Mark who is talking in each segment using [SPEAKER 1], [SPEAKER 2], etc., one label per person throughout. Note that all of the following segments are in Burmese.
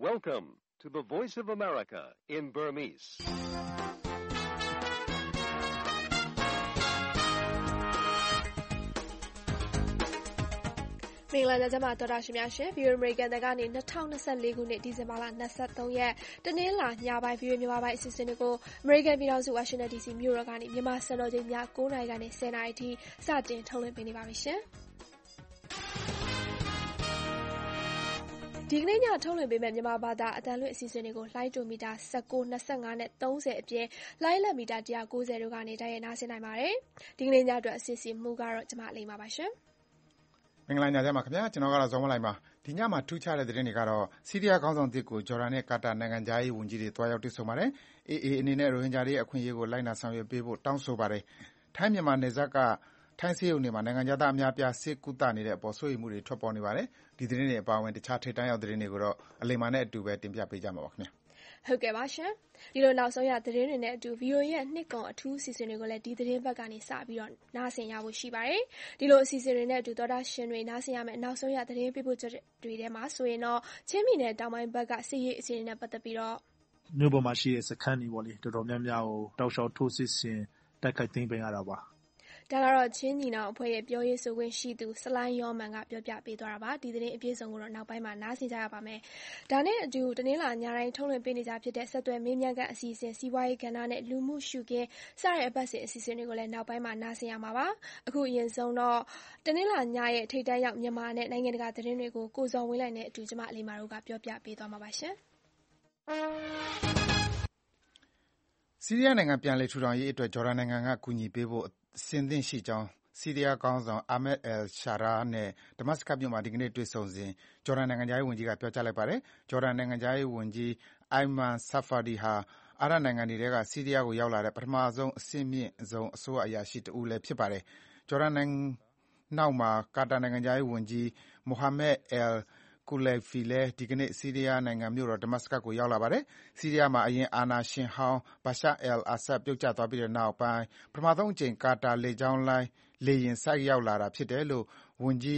[SPEAKER 1] Welcome to the Voice of America in Burmese.
[SPEAKER 2] ။မင်္ဂလာညချမ်းပါတော်တာရှင်များရှင် VOA American ကနေ2024ခုနှစ်ဒီဇင်ဘာလ23ရက်တနင်္လာညပိုင်း VOA မြန်မာပိုင်းအစီအစဉ်တွေကို American ပြည်ထောင်စု Washington DC မြို့တော်ကနေမြန်မာစံတော်ချိန်ည9:00နာရီကနေ10:00နာရီထိစတင်ထုတ်လွှင့်ပေးနေပါပြီရှင်။ဒီကနေ့ညထုတ်လွှင့်ပေးမယ့်မြန်မာဘာသာအသံလွှင့်အစီအစဉ်တွေကိုလိုင်းတိုမီတာ19, 25နဲ့30အပြင်လိုင်းလက်မီတာ190တို့ကနေတိုက်ရိုက်နားဆင်နိုင်ပါတယ်။ဒီကနေ့ညအတွက်အစီအစဉ်မူကတော့ကျွန်မလိမ္မာပါရှင်
[SPEAKER 3] ။မင်္ဂလာညချမ်းပါခင်ဗျာကျွန်တော်ကတော့ဇော်မလိုက်ပါဒီညမှာထူးခြားတဲ့သတင်းတွေကတော့စီးရီးယားခေါင်းဆောင်တစ်ကိုဂျော်ဒန်နဲ့ကာတာနိုင်ငံသားရေးဝန်ကြီးတွေတွားရောက်တွေ့ဆုံပါတယ်။ AA အနေနဲ့ရိုဟင်ဂျာတွေရဲ့အခွင့်အရေးကိုလိုက်နာဆောင်ရွက်ပေးဖို့တောင်းဆိုပါတယ်။ထိုင်းမြန်မာနယ်စပ်ကထိုင်းဆေးရုံတွေမှာနိုင်ငံသားအများပြားဆေးကုသနေတဲ့အပေါ်စိုးရိမ်မှုတွေထွက်ပေါ်နေပါတယ်။ဒီသတင်းတွေအပါအဝင်တခြားထိပ်တန်းရောက်သတင်းတွေကိုတော့အလိမ္မာနဲ့အတူပဲတင်ပြပေးကြမှာပါခင်ဗျာ
[SPEAKER 2] ။ဟုတ်ကဲ့ပါရှင်။ဒီလိုနောက်ဆုံးရသတင်းတွေနဲ့အတူ VOA ရဲ့နှစ်ကုံအထူးအစီအစဉ်တွေကိုလည်းဒီသတင်းဘက်ကနေစပြီးတော့နားဆင်ရဖို့ရှိပါတယ်။ဒီလိုအစီအစဉ်တွေနဲ့အတူသောတာရှင်တွေနားဆင်ရမယ့်နောက်ဆုံးရသတင်းပေးပို့ချက်တွေထဲမှာဆိုရင်တော့ချင်းပြည်နယ်တောင်ပိုင်းဘက်ကစစ်ရေးအခြေအနေနဲ့ပတ်သက်ပြီးတော့
[SPEAKER 4] မြို့ပေါ်မှာရှိတဲ့စခန်းတွေပေါ့လေတော်တော်များများကိုတောက်လျှောက်ထိုးစစ်ဆင်တိုက်ခိုက်သိမ်းပိုက်ရတာပါ
[SPEAKER 2] ဒါကတော့ချင်းညီနောင်အဖွဲ့ရဲ့ပြောရေးဆိုခွင့်ရှိသူဆလိုင်းယောမန်ကပြောပြပေးသွားတာပါဒီသတင်းအပြည့်အစုံကိုတော့နောက်ပိုင်းမှာနားဆင်ကြရပါမယ်ဒါနဲ့အတူတနင်္လာညတိုင်းထုတ်လွှင့်ပေးနေကြဖြစ်တဲ့ဆက်သွယ်မေးမြန်းခန်းအစီအစဉ်စီးပွားရေးကဏ္ဍနဲ့လူမှုရှုခင်းစတဲ့အပတ်စဉ်အစီအစဉ်တွေကိုလည်းနောက်ပိုင်းမှာနားဆင်ရမှာပါအခုအရင်ဆုံးတော့တနင်္လာညရဲ့ထိပ်တန်းရောက်မြန်မာနဲ့နိုင်ငံတကာသတင်းတွေကိုကိုဇော်ဝင်းလိုက်နဲ့အတူကျမအလိမ္မာတို့ကပြောပြပေးသွားမှာပါရှင်
[SPEAKER 3] ဆီးရီးယားနိုင်ငံပြန်လည်ထူထောင်ရေးအတွက်ဂျော်ဒန်နိုင်ငံကကူညီပေးဖို့အဆင်သင့်ရှိကြောင်းဆီးရီးယားခေါင်းဆောင် Ahmed al-Sharaa နဲ့ဒမတ်စကတ်မြို့မှာဒီကနေ့တွေ့ဆုံစဉ်ဂျော်ဒန်နိုင်ငံခြားရေးဝန်ကြီးကပြောကြားလိုက်ပါတယ်။ဂျော်ဒန်နိုင်ငံခြားရေးဝန်ကြီး Ayman Safadi ဟာအာရပ်နိုင်ငံတွေထဲကဆီးရီးယားကိုရောက်လာတဲ့ပထမဆုံးအဆင့်မြင့်ဆုံးအစိုးရအရာရှိတဦးလည်းဖြစ်ပါတယ်။ဂျော်ဒန်နိုင်ငံနောက်မှာကာတာနိုင်ငံခြားရေးဝန်ကြီး Mohammed al-Kulayfi လည်းဒီကနေ့ဆီးရီးယားနိုင်ငံမြို့တော်ဒမတ်စကတ်ကိုရောက်လာပါတယ်။ဆီးရီးယားမှာအရင်အာဏာရှင်ဟောင်း Bashar al-Assad ပြုတ်ကျသွားပြီးတဲ့နောက်ပိုင်းပထမဆုံးအကြိမ်ကာတာလေကြောင်းလိုင်းလေယာဉ်ဆိုက်ရောက်လာတာဖြစ်တယ်လို့ဝန်ကြီး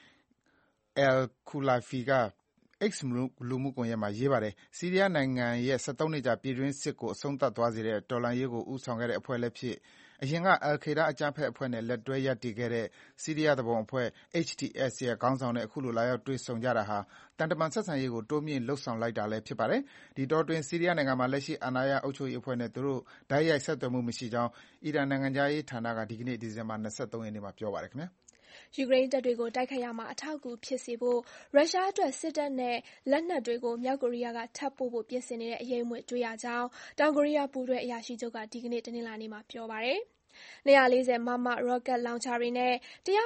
[SPEAKER 3] al-Kulayfi က X လူမှုကွန်ရက်မှာရေးပါတယ်။ဆီးရီးယားနိုင်ငံရဲ့73နှစ်ကြာပြည်တွင်းစစ်ကိုအဆုံးသတ်သွားစေတဲ့တော်လှန်ရေးကိုဦးဆောင်ခဲ့တဲ့အဖွဲ့လည်းဖြစ်အရင်က al-Qaeda အကြမ်းဖက်အဖွဲ့နဲ့လက်တွဲရပ်တည်ခဲ့တဲ့ဆီးရီးယားသူပုန်အဖွဲ့ HTS ရဲ့ခေါင်းဆောင်နဲ့အခုလိုလာရောက်တွေ့ဆုံကြတာဟာတန်တမန်ဆက်ဆံရေးကိုတိုးမြှင့်လုပ်ဆောင်လိုက်တာလည်းဖြစ်ပါတယ်။ဒီတောအတွင်းဆီးရီးယားနိုင်ငံမှာလက်ရှိအာဏာရအုပ်ချုပ်ရေးအဖွဲ့နဲ့သူတို့တိုက်ရိုက်ဆက်သွယ်မှုမရှိကြောင်းအီရန်နိုင်ငံခြားရေးဌာနကဒီကနေ့ဒီဇင်ဘာ23ရက်နေ့မှာပြောပါတယ်ခင်ဗျာ။
[SPEAKER 2] ယူကရိန်းတပ်တွေကိုတိုက်ခိုက်ရာမှာအထောက်အကူဖြစ်စေဖို့ရုရှားအတွက်စစ်တပ်နဲ့လက်နက်တွေကိုမြောက်ကိုရီးယားကထပ်ပို့ဖို့ပြင်ဆင်နေတဲ့အရေးအမွေတွေ့ရကြောင်းတောင်ကိုရီးယားပူးတွဲအရာရှိချုပ်ကဒီကနေ့တနင်္လာနေ့မှာပြောပါတယ်။240မမရော့ကက်လောင်ချာတွေနဲ့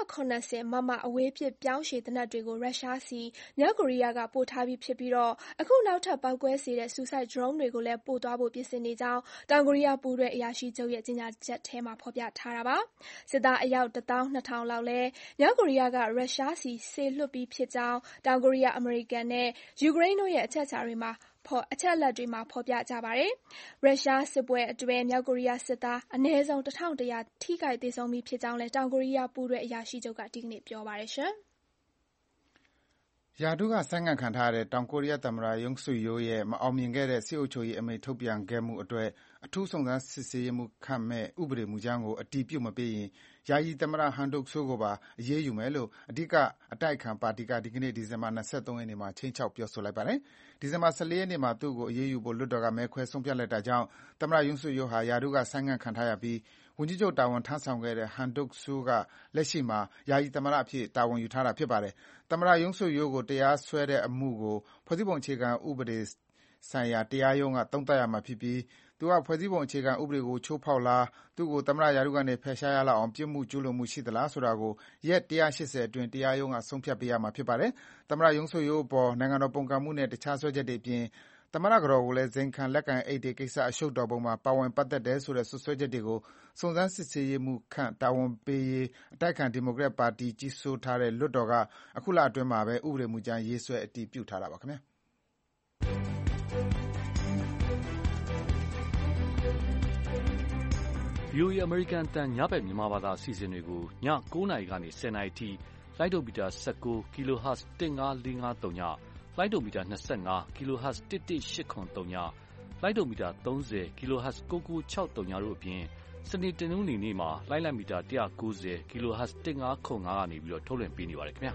[SPEAKER 2] 170မမအဝေးပစ်ပြောင်းရှည်သေနတ်တွေကိုရုရှားစီမြောက်ကိုရီးယားကပို့ထားပြီးဖြစ်ပြီးတော့အခုနောက်ထပ်ပောက်ကွဲစေတဲ့Suicide Drone တွေကိုလည်းပို့သွားဖို့ပြင်ဆင်နေကြောင်းတောင်ကိုရီးယားပူးတွဲအရာရှိချုပ်ရဲ့ကြေညာချက်ထဲမှာဖော်ပြထားတာပါ။စစ်သားအယောက်12000လောက်လည်းမြောက်ကိုရီးယားကရုရှားစီစေလွှတ်ပြီးဖြစ်ကြောင်းတောင်ကိုရီးယားအမေရိကန်နဲ့ယူကရိန်းတို့ရဲ့အချက်အလက်တွေမှာဖော်ပြကြပါတယ်။ရုရှားစစ်ပွဲအတွင်းမြောက်ကိုရီးယားစစ်သားအနည်းဆုံး1100ထိခိုက်သေဆုံးပြီးဖြစ်ကြောင်းလည်းတောင်ကိုရီးယားပူးတွဲအရာရှိချုပ်ကဒီကနေ့ပြောပါတယ်ရှင်။
[SPEAKER 3] ရာထူးကဆိုင်းငံ့ခံထားရတဲ့တောင်ကိုရီးယားသမ္မတ Yoon Suk Yeol ရဲ့မအောင်မြင်ခဲ့တဲ့စစ်အုပ်ချုပ်ရေးအမိန့်ထုတ်ပြန်ခဲ့မှုအတွက်အထူးစုံစမ်းစစ်ဆေးရေးမှူးခန့်မယ့်ဥပဒေမူကြမ်းကိုအတည်ပြုမပေးရင်ယာယီသမ္မတ Han Duck-soo ကိုပါအရေးယူမယ်လို့အဓိကအတိုက်အခံပါတီကဒီကနေ့ဒီဇင်ဘာ23ရက်နေ့မှာခြိမ်းခြောက်ပြောဆိုလိုက်ပါတယ်။ဒီဇင်ဘာ14ရက်နေ့မှာသူ့ကိုအရေးယူဖို့လွှတ်တော်ကမဲခွဲဆုံးဖြတ်လိုက်တာကြောင့်သမ္မတ Yoon Suk Yeol ဟာရာထူးကဆိုင်းငံ့ခံထားရပြီးဝန်ကြီးချုပ်တာဝန်ထမ်းဆောင်ခဲ့တဲ့ Han Duck-soo ကလက်ရှိမှာယာယီသမ္မတအဖြစ်တာဝန်ယူထားတာဖြစ်ပါတယ်။သမ္မတ Yoon Suk Yeol ကိုတရားစွဲတဲ့အမှုကိုဖွဲ့စည်းပုံအခြေခံဥပဒေဆိုင်ရာတရားရုံးကသုံးသပ်ရမှာဖြစ်ပြီးသူကဖွဲ့စည်းပုံအခြေခံဥပဒေကိုချိုးဖောက်လားသူ့ကိုသမ္မတရာထူးကနေဖယ်ရှားရလောက်အောင်ပြစ်မှုကျူးလွန်မှုရှိသလားဆိုတာကိုရက်180အတွင်းတရားရုံးကဆုံးဖြတ်ပေးရမှာဖြစ်ပါတယ်။သမ္မတ Yoon Suk Yeol အပေါ်နိုင်ငံတော်ပုန်ကန်မှုနဲ့တခြားစွဲချက်တွေအပြင်သမ္မတကတော်ကိုလည်းဇိမ်ခံလက်ကိုင်အိတ်တွေကိစ္စအရှုပ်တော်ပုံမှာပါဝင်ပတ်သက်တယ်ဆိုတဲ့စွပ်စွဲချက်တွေကိုစုံစမ်းစစ်ဆေးရေးမှူးခန့်တာဝန်ပေးရေးအတိုက်အခံဒီမိုကရက်ပါတီကြီးစိုးထားတဲ့လွှတ်တော်ကအခုလအတွင်းမှာပဲဥပဒေမူကြမ်းရေးဆွဲအတည်ပြုထားတာပါခင်ဗျာ
[SPEAKER 5] ။ VOA American အသံညဘက်မြန်မာဘာသာအစီအစဉ်တွေကိုည9:00နာရီကနေ10:00နာရီထိလိုင်းဒိုမီတာ19 kHz 15453 လိုင်းဒိုမီတာ25 kHz 11803ည လိုင်းဒိုမီတာ30 kHz 9963တို့အပြင်စနေတနင်္ဂနွေနေ့မှာလိုင်းလံမီတာ190 kHz 1505ကနေပြီးတော့ထုတ်လွှင့်ပေးနေပါတယ်ခင်ဗျာ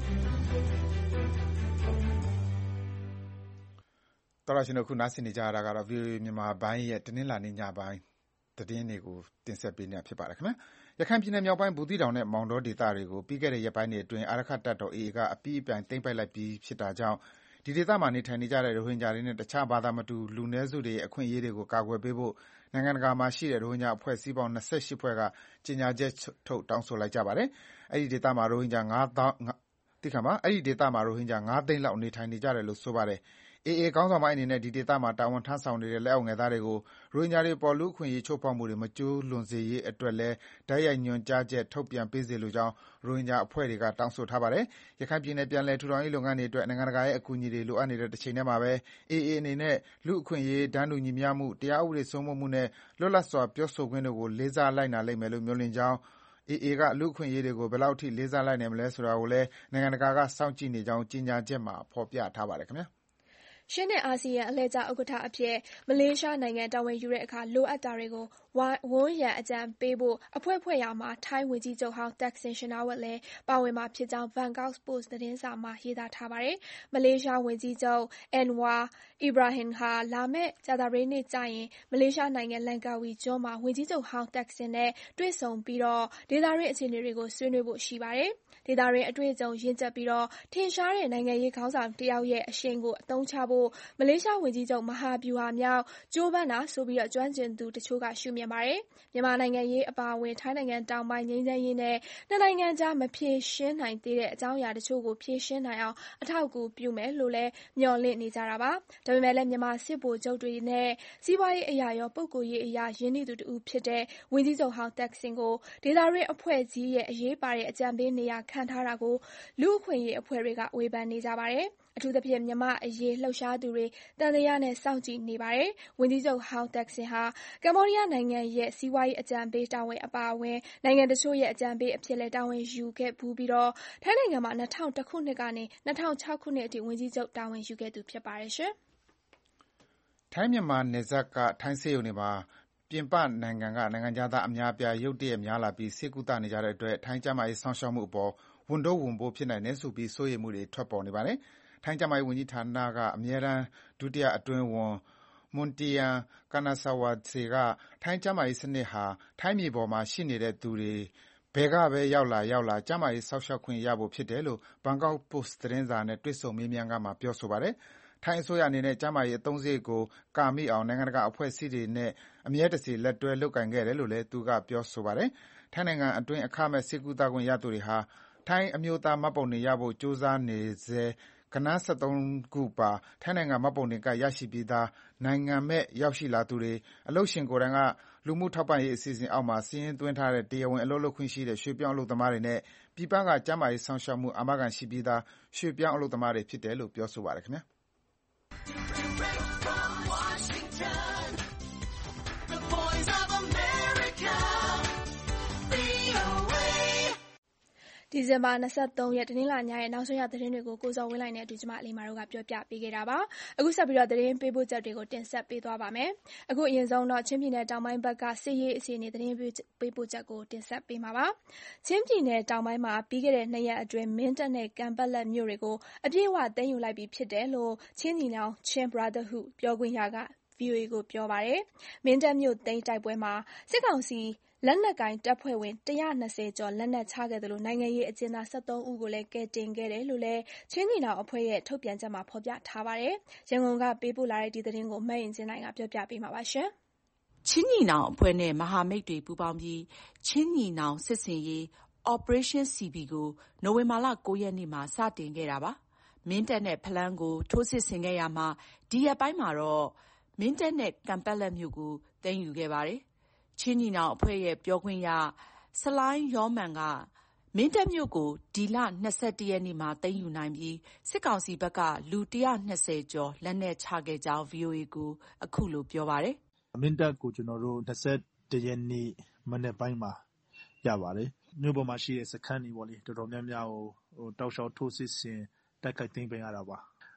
[SPEAKER 3] တော်ရရှင်တို့ခုနားဆင်နေကြရတာကတော့ VOA မြန်မာပိုင်းရဲ့တနင်္လာနေ့ညပိုင်းသတင်းတွေကိုတင်ဆက်ပေးနေတာဖြစ်ပါတယ်ခင်ဗျာရခိုင်ပြည်နယ်မြောက်ပိုင်းဘူးသီးတောင်နဲ့မောင်တောဒေသတွေကိုပြီးခဲ့တဲ့ရက်ပိုင်းတွေအတွင်းအာရခတ်တပ်တော် AA ကအပြည့်အပြိုင်သိမ်းပိုက်လိုက်ပြီးဖြစ်တာကြောင့်ဒီဒေသမှာနေထိုင်နေကြတဲ့ရိုဟင်ဂျာတွေနဲ့တခြားဘာသာမတူလူနည်းစုတွေရဲ့အခွင့်အရေးတွေကိုကာကွယ်ပေးဖို့နိုင်ငံတကာမှာရှိတဲ့ရိုဟင်ဂျာအဖွဲ့အစည်းပေါင်း28ဖွဲ့ကကြေညာချက်ထုတ်တောင်းဆိုလိုက်ကြပါတယ်။အဲဒီဒေသမှာရိုဟင်ဂျာ9သိန်းလောက်နေထိုင်နေကြတယ်လို့ဆိုပါတယ်။ AA ခေါင်းဆောင်ပိုင်းအနေနဲ့ဒီဒေသမှာတာဝန်ထမ်းဆောင်နေတဲ့လက်အောက်ငယ်သားတွေကိုရိုဟင်ဂျာတွေပေါ်လူ့အခွင့်အရေးချိုးဖောက်မှုတွေမကျူးလွန်စေရေးအတွက်လည်းတိုက်ရိုက်ညွှန်ကြားချက်ထုတ်ပြန်ပေးစေလိုကြောင်းရိုဟင်ဂျာအဖွဲ့တွေကတောင်းဆိုထားပါတယ်။ရခိုင်ပြည်နယ်ပြန်လည်ထူထောင်ရေးလုပ်ငန်းတွေအတွက်နိုင်ငံတကာရဲ့အကူအညီတွေလိုအပ်နေတဲ့တစ်ချိန်တည်းမှာပဲ AA အနေနဲ့လူ့အခွင့်အရေး၊တန်းတူညီမျှမှု၊တရားဥပဒေစိုးမိုးမှုနဲ့လွတ်လပ်စွာပြောဆိုခွင့်တို့ကိုလေးစားလိုက်နာလိမ့်မယ်လို့မျှော်လင့်ကြောင်း AA ကလူ့အခွင့်အရေးတွေကိုဘယ်လောက်အထိလေးစားလိုက်နာမလဲဆိုတာကိုလည်းနိုင်ငံတကာကစောင့်ကြည့်နေကြောင်းကြေညာချက်မှာဖော်ပြထားပါတယ်ခင်ဗျာ
[SPEAKER 2] ရှေ့နှစ်အာဆီယံအလှည့်ကျဥက္ကဋ္ဌအဖြစ်မလေးရှားနိုင်ငံတာဝန်ယူတဲ့အခါလိုအပ်တာတွေကိုဝန်းရံအကြံပေးဖို့အဖွဲ့ဖွဲ့ရာမှာထိုင်းဝန်ကြီးချုပ်ဟောင်းတက်ဆင်ရှင်နာဝတ်လည်းပါဝင်မှာဖြစ်ကြောင်း Bangkok Post သတင်းစာမှာရေးသားထားပါတယ်။မလေးရှားဝန်ကြီးချုပ် Anwar Ibrahim ဟာလာမယ့်ကြာသပတေးနေ့ကျရင်မလေးရှားနိုင်ငံလန်ကာဝီကျွန်းမှာဝန်ကြီးချုပ်ဟောင်းတက်ဆင်နဲ့တွေ့ဆုံပြီးဒေသတွင်းအခြေအနေတွေကိုဆွေးနွေးဖို့ရှိပါတယ်။ဒေသတွင်းအတွေ့အကြုံရင့်ကျက်ပြီးထင်ရှားတဲ့နိုင်ငံရေးခေါင်းဆောင်တစ်ယောက်ရဲ့အရှိန်ကိုအသုံးချဖို့မလေးရှားဝန်ကြီးချုပ်မဟာဗျူဟာမြောက်ကြိုးပမ်းတာဆိုပြီးကျွမ်းကျင်သူတချို့ကရှုမြင်ပါတယ်။မြန်မာနိုင်ငံရေးအပါအဝင်ထိုင်းနိုင်ငံတောင်ပိုင်းငြိမ်းချမ်းရေးနဲ့နှစ်နိုင်ငံကြားမဖြေရှင်းနိုင်သေးတဲ့အကြောင်းအရာတချို့ကိုဖြေရှင်းနိုင်အောင်အထောက်အကူပြုမယ်လို့လည်းမျှော်လင့်နေကြတာပါ။ဒါပေမဲ့လည်းမြန်မာစစ်ဗိုလ်ချုပ်တွေနဲ့စီးပွားရေးအရာရောပုဂ္ဂိုလ်ရေးအရာရင်းနှီးသူတစ်ဦးဖြစ်တဲ့ဝန်ကြီးချုပ်ဟောင်းတက်ဆင်ကိုဒေသတွင်းအဖွဲ့ကြီးရဲ့အရေးပါတဲ့အကြံပေးနေရာခန့်ထားတာကိုလူ့အခွင့်အရေးအဖွဲ့တွေကဝေဖန်နေကြပါတယ်။အထူးသဖြင့်မြန်မာ့အရေးလှုပ်ရှားသူတွေသံသယနဲ့စောင့်ကြည့်နေပါတယ်။ဝန်ကြီးချုပ်ဟောင်းတက်ဆင်ဟာကမ္ဘောဒီးယားနိုင်ငံရဲ့စီးပွားရေးအကြံပေးတာဝန်အပါအဝင်နိုင်ငံတချို့ရဲ့အကြံပေးအဖြစ်လည်းတာဝန်ယူခဲ့ဖူးပြီးထိုင်းနိုင်ငံမှာ2001ခုနှစ်ကနေ2006ခုနှစ်အထိဝန်ကြီးချုပ်တာဝန်ယူခဲ့သူဖြစ်ပါတယ်
[SPEAKER 3] ။ထိုင်းမြန်မာနယ်စပ်ကထိုင်းဆေးရုံတွေမှာပြင်ပနိုင်ငံကနိုင်ငံခြားသားအများအပြားရုတ်တရက်များလာပြီးဆေးကုသနေကြတဲ့အတွက်ထိုင်းကျန်းမာရေးစောင့်ရှောက်မှုအပေါ်ဝန်ထုပ်ဝန်ပိုးဖြစ်နိုင်တယ်ဆိုပြီးစိုးရိမ်မှုတွေထွက်ပေါ်နေပါတယ်။ထိုင်းကျန်းမာရေးဝန်ကြီးဌာနကအမြဲတမ်းဒုတိယအတွင်းဝန် Montian Kanasawatse ကထိုင်းကျန်းမာရေးစနစ်ဟာထိုင်းမြေပေါ်မှာရှိနေတဲ့သူတွေဘယ်ကပဲရောက်လာကျန်းမာရေးစောင့်ရှောက်ခွင့်ရဖို့ဖြစ်တယ်လို့ Bangkok Post သတင်းစာနဲ့တွေ့ဆုံမေးမြန်းခန်းမှာပြောဆိုပါတယ်။ထိုင်းအစိုးရအနေနဲ့ကျန်းမာရေးအသုံးစရိတ်ကိုကာမိအောင်နိုင်ငံတကာအဖွဲ့အစည်းတွေနဲ့အမြဲတစေလက်တွဲလုပ်ကိုင်ခဲ့တယ်လို့လည်းသူကပြောဆိုပါတယ်။ထိုင်းနိုင်ငံအတွင်းအခမဲ့ဆေးကုသခွင့်ရသူတွေဟာထိုင်းအမျိုးသားမှတ်ပုံတင်ရဖို့ကြိုးစားနေဆဲဂဏန်း73ခုပါထိုင်းနိုင်ငံမှတ်ပုံတင်ကဒ်ရရှိပြီးသားနိုင်ငံမဲ့ရောက်ရှိလာသူတွေအလုပ်ရှင်ကိုယ်တိုင်ကလူမှုထောက်ပံ့ရေးအစီအစဉ်အောက်မှာစာရင်းသွင်းထားတဲ့တရားဝင်အလုပ်လုပ်ခွင့်ရှိတဲ့ရွှေ့ပြောင်းအလုပ်သမားတွေနဲ့ပြည်ပကကျန်းမာရေးစောင့်ရှောက်မှုအာမခံရှိပြီးသားရွှေ့ပြောင်းအလုပ်သမားတွေဖြစ်တယ်လို့ပြောဆိုပါတယ်ခင်ဗျာ
[SPEAKER 2] ဒီဇင်ဘာ23ရက်တနင်္လာညရဲ့နောက်ဆုံးရသတင်းတွေကိုကိုဇော်ဝင်းလှိုင်နဲ့အတူကျွန်မအလိမာတို့ကပြောပြပေးခဲ့တာပါ။အခုဆက်ပြီးသတင်းပေးပို့ချက်တွေကိုတင်ဆက်ပေးသွားပါမယ်။အခုအရင်ဆုံးတော့ချင်းပြည်နယ်တောင်ပိုင်းဘက်ကစစ်ရေးအခြေအနေသတင်းပေးပို့ချက်ကိုတင်ဆက်ပေးမှာပါ။ချင်းပြည်နယ်တောင်ပိုင်းမှာပြီးခဲ့တဲ့2ရက်အတွင်းမင်းတပ်နဲ့ကံပတ်လက်မြို့တွေကိုအပြည့်အဝသိမ်းယူလိုက်ပြီဖြစ်တယ်လို့ချင်းညီနောင် Chin Brotherhood ပြောခွင့်ရက VOA ကိုပြောပါတယ်။မင်းတပ်မြို့သိမ်းတိုက်ပွဲမှာစစ်ကောင်စီလက်နက်ကင်တပ်ဖွဲ့ဝင်120ကျော်လက်နက်ချခဲ့သလိုနိုင်ငံရေးအကျဉ်းသား73ဦးကိုလည်းကယ်တင်ခဲ့တယ်လို့လည်းချင်းညီနောင်အဖွဲ့ရဲ့ထုတ်ပြန်ချက်မှာဖော်ပြထားပါတယ်။ရန်ကုန်ကပေးပို့လာတဲ့ဒီသတင်းကိုမအင်ကြင်းနိုင်ကပြောပြပေးမှာပါရှင်
[SPEAKER 6] ။ချင်းညီနောင်အဖွဲ့နဲ့မဟာမိတ်တွေပူးပေါင်းပြီးချင်းညီနောင်စစ်ဆင်ရေး Operation CB ကိုနိုဝင်ဘာလ9ရက်နေ့မှာစတင်ခဲ့တာပါ။မင်းတပ်နဲ့ဖလန်းကိုထိုးစစ်ဆင်ခဲ့ရမှာဒီရက်ပိုင်းမှာတော့မင်းတပ်နဲ့ကံပတ်လက်မြို့ကိုသိမ်းယူခဲ့ပါတယ်။ချင်းညီနောင်အဖွဲ့ရဲ့ပြောခွင့်ရဆလိုင်းရောမန်ကမင်းတပ်မြို့ကိုဒီလ21ရက်နေ့မှာသိမ်းယူနိုင်ပြီးစစ်ကောင်စီဘက်ကလူ120ကျော်လက်နက်ချခဲ့ကြောင်း VOA ကိုအခုလိုပြောပါတယ်
[SPEAKER 4] ။မင်းတပ်ကိုကျွန်တော်တို့21ရက်နေ့မနေ့ပိုင်းမှာရပါတယ်။မြို့ပေါ်မှာရှိတဲ့စခန်းတွေပေါ့လေတော်တော်များများကိုတောက်လျှောက်ထိုးစစ်ဆင်တိုက်ခိုက်သိမ်းပိုက်ရတာပါ။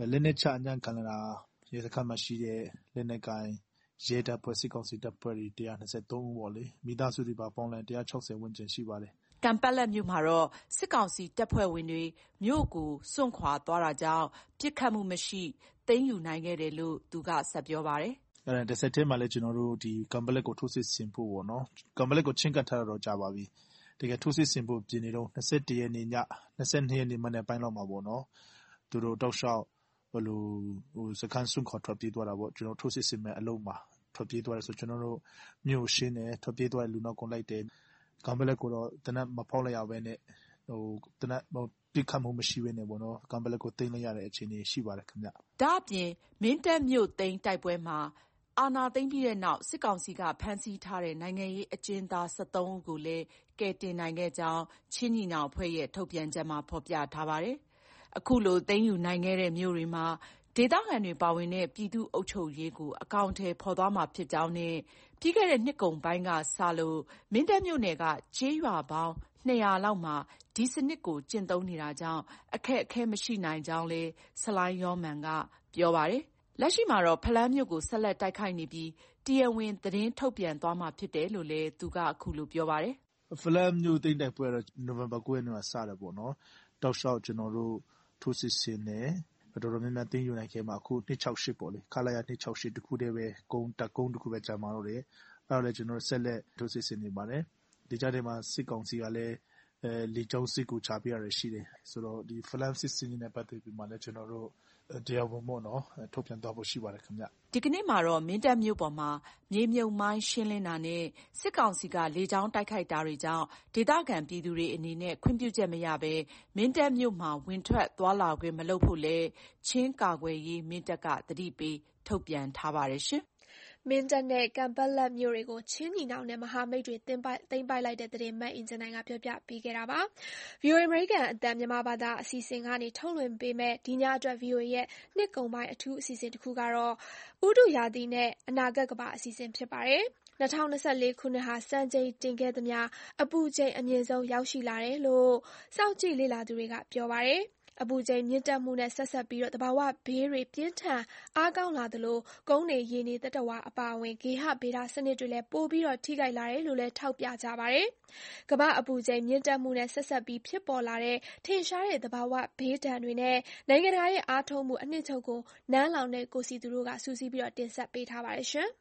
[SPEAKER 4] လက်နက်ချအညံ့ခံလာတာရဲစခန်းမှာရှိတဲ့လက်နက်ကိုင်ရဲတပ်ဖွဲ့စစ်ကောင်စီတပ်ဖွဲ့တွေ123ဦးပေါ့လေမိသားစုတွေပါပေါင်းလိုက်160ဝန်းကျင်ရှိပါတယ်
[SPEAKER 6] ။ကန်ပက်လက်မြို့မှာတော့စစ်ကောင်စီတပ်ဖွဲ့ဝင်တွေမြို့ကိုစွန့်ခွာသွားတာကြောင့်ပစ်ခတ်မှုမရှိသိမ်းယူနိုင်ခဲ့တယ်လို့သူကဆက်ပြောပါတယ်
[SPEAKER 4] ။တစ်ဆက်တည်းမှာလည်းကျွန်တော်တို့ဒီကန်ပက်လက်ကိုထိုးစစ်ဆင်ဖို့ပေါ့နော်ကန်ပက်လက်ကိုချင်းကပ်ထားတော့ကြာပါပြီ။တကယ်ထိုးစစ်ဆင်ဖို့ပြင်နေတော့21ရက်နေ့ည22ရက်နေ့မနေ့ပိုင်းလောက်မှာပေါ့နော်သူတို့တောက်လျှောက်စခန်းစွန့်ခွာထွက်ပြေးသွားတာပေါ့ကျွန်တော်ထိုးစစ်ဆင်မဲ့အလုံးမှာထွက်ပြေးသွားတယ်ဆိုကျွန်တော်တို့မြို့ရှင်းတယ်ထွက်ပြေးသွားတဲ့လူနောက်ကုန်လိုက်တယ်ကန်ပက်လက်ကိုတော့တနက်မဖောက်လိုက်ရဘဲနဲ့တနက်ပြစ်ခတ်မှုမရှိဘဲနဲ့ပေါ့နော်ကန်ပက်လက်ကိုသိမ်းလိုက်ရတဲ့အခြေအနေရှိပါတယ်ခင်ဗျ
[SPEAKER 6] ။ဒါ့အပြင်မင်းတပ်မြို့သိမ်းတိုက်ပွဲမှာအာဏာသိမ်းပြီးတဲ့နောက်စစ်ကောင်စီကဖမ်းဆီးထားတဲ့နိုင်ငံရေးအကျဉ်းသား73ဦးကိုလည်းကယ်တင်နိုင်ခဲ့ကြောင်းချင်းညီနောင်အဖွဲ့ရဲ့ထုတ်ပြန်ချက်မှာဖော်ပြထားပါတယ်။အခုလိုသိမ်းယူနိုင်ခဲ့တဲ့မြို့တွေမှာဒေသခံတွေပါဝင်တဲ့ပြည်သူ့အုပ်ချုပ်ရေးကိုအကောင်အထည်ဖော်သွားမှာဖြစ်ကြောင်းနဲ့ပြီးခဲ့တဲ့နှစ်ကုန်ပိုင်းကစလို့မင်းတပ်မြို့နယ်ကကျေးရွာပေါင်း200လောက်မှာဒီစနစ်ကိုကျင့်သုံးနေတာကြောင့်အခက်အခဲမရှိနိုင်ကြောင်းလည်းဆလိုင်းယောမန်ကပြောပါတယ်။လက်ရှိမှာတော့ဖလန်းမြို့ကိုဆက်လက်တိုက်ခိုက်နေပြီးတရားဝင်သတင်းထုတ်ပြန်သွားမှာဖြစ်တယ်လို့လည်းသူကအခုလိုပြောပါတယ်
[SPEAKER 4] ။ဖလန်းမြို့သိမ်းတိုက်ပွဲတော့နိုဝင်ဘာ9ရက်နေ့မှာစတယ်ပေါ့နော်။တောက်လျှောက်ကျွန်တော်တို့ထိုးစစ်ဆင်နေတော်တော်များများသိမ်းယူနိုင်ခဲ့မှာအခု268ပေါ့လေခလာရ268တခုတည်းပဲကုန်းတခုပဲကြာမှာတော့တယ်အဲ့တော့လည်းကျွန်တော်ဆက်လက်ထိုးစစ်ဆင်နေပါတယ်ဒီကြားထဲမှာစစ်ကောင်စီကလည်းလေကြောင်းစစ်ကူချပြရတယ်ရှိတယ်ဆိုတော့ဒီဖလန်စစ်စင်းနဲ့ပတ်သက်ပြီးမှလည်းကျွန်တော်တို့တရားဝင်မို့နော်ထုတ်ပြန်သွားဖို့ရှိပါတယ်ခင်ဗျ
[SPEAKER 6] ဒီကနေ့မှာတော့မင်းတပ်မြို့ပေါ်မှာမြေမြုပ်မိုင်းရှင်းလင်းတာနဲ့စစ်ကောင်စီကလေကြောင်းတိုက်ခိုက်တာတွေကြောင့်ဒေသခံပြည်သူတွေအနေနဲ့ခွင့်ပြုချက်မရဘဲမင်းတပ်မြို့မှာဝင်ထွက်သွားလာခွင့်မလုပ်ဖို့လဲချင်းကာကွယ်ရေးမင်းတပ်ကသတိပေးထုတ်ပြန်ထားပါတယ်ရှင်
[SPEAKER 2] မင်းတပ်နဲ့ကန်ပက်လက်မြို့တွေကိုချင်းညီနောင်နဲ့မဟာမိတ်တွေသိမ်းပိုက်လိုက်တဲ့သတင်းမတ်အင်ဂျင်နိုင်ကပြောပြပေးခဲ့တာပါ။ VOA American အသံမြန်မာဘာသာအစီအစဉ်ကနေထုတ်လွှင့်ပေးမဲ့ဒီညအတွက် VOA ရဲ့နှစ်ကုန်ပိုင်းအထူးအစီအစဉ်တစ်ခုကတော့ဥတုရာသီနဲ့အနာဂတ်ကမ္ဘာအစီအစဉ်ဖြစ်ပါတယ်။2024ခုနှစ်ဟာစံချိန်တင်ခဲ့သမျှအပူချိန်အမြင့်ဆုံးရောက်ရှိလာတယ်လို့စောင့်ကြည့်လေ့လာသူတွေကပြောပါတယ်။အပူချိန်မြင့်တက်မှုနဲ့ဆက်စပ်ပြီးသဘာဝဘေးတွေပြင်းထန်အားကောင်းလာသလိုကုန်းနေရေနေသတ္တဝါအပါအဝင်ဂေဟဗေဒစနစ်တွေလည်းပိုပြီးထိခိုက်လာတယ်လို့လည်းထောက်ပြကြပါတယ်။ကမ္ဘာ့အပူချိန်မြင့်တက်မှုနဲ့ဆက်စပ်ပြီးဖြစ်ပေါ်လာတဲ့ထင်ရှားတဲ့သဘာဝဘေးဒဏ်တွေနဲ့နိုင်ငံတကာရဲ့အားထုတ်မှုအနှစ်ချုပ်ကိုနန်းလောင်တဲ့ကိုစီသူတို့ကစူးစီးပြီးတင်ဆက်ပေးထားပါတယ်ရှင်။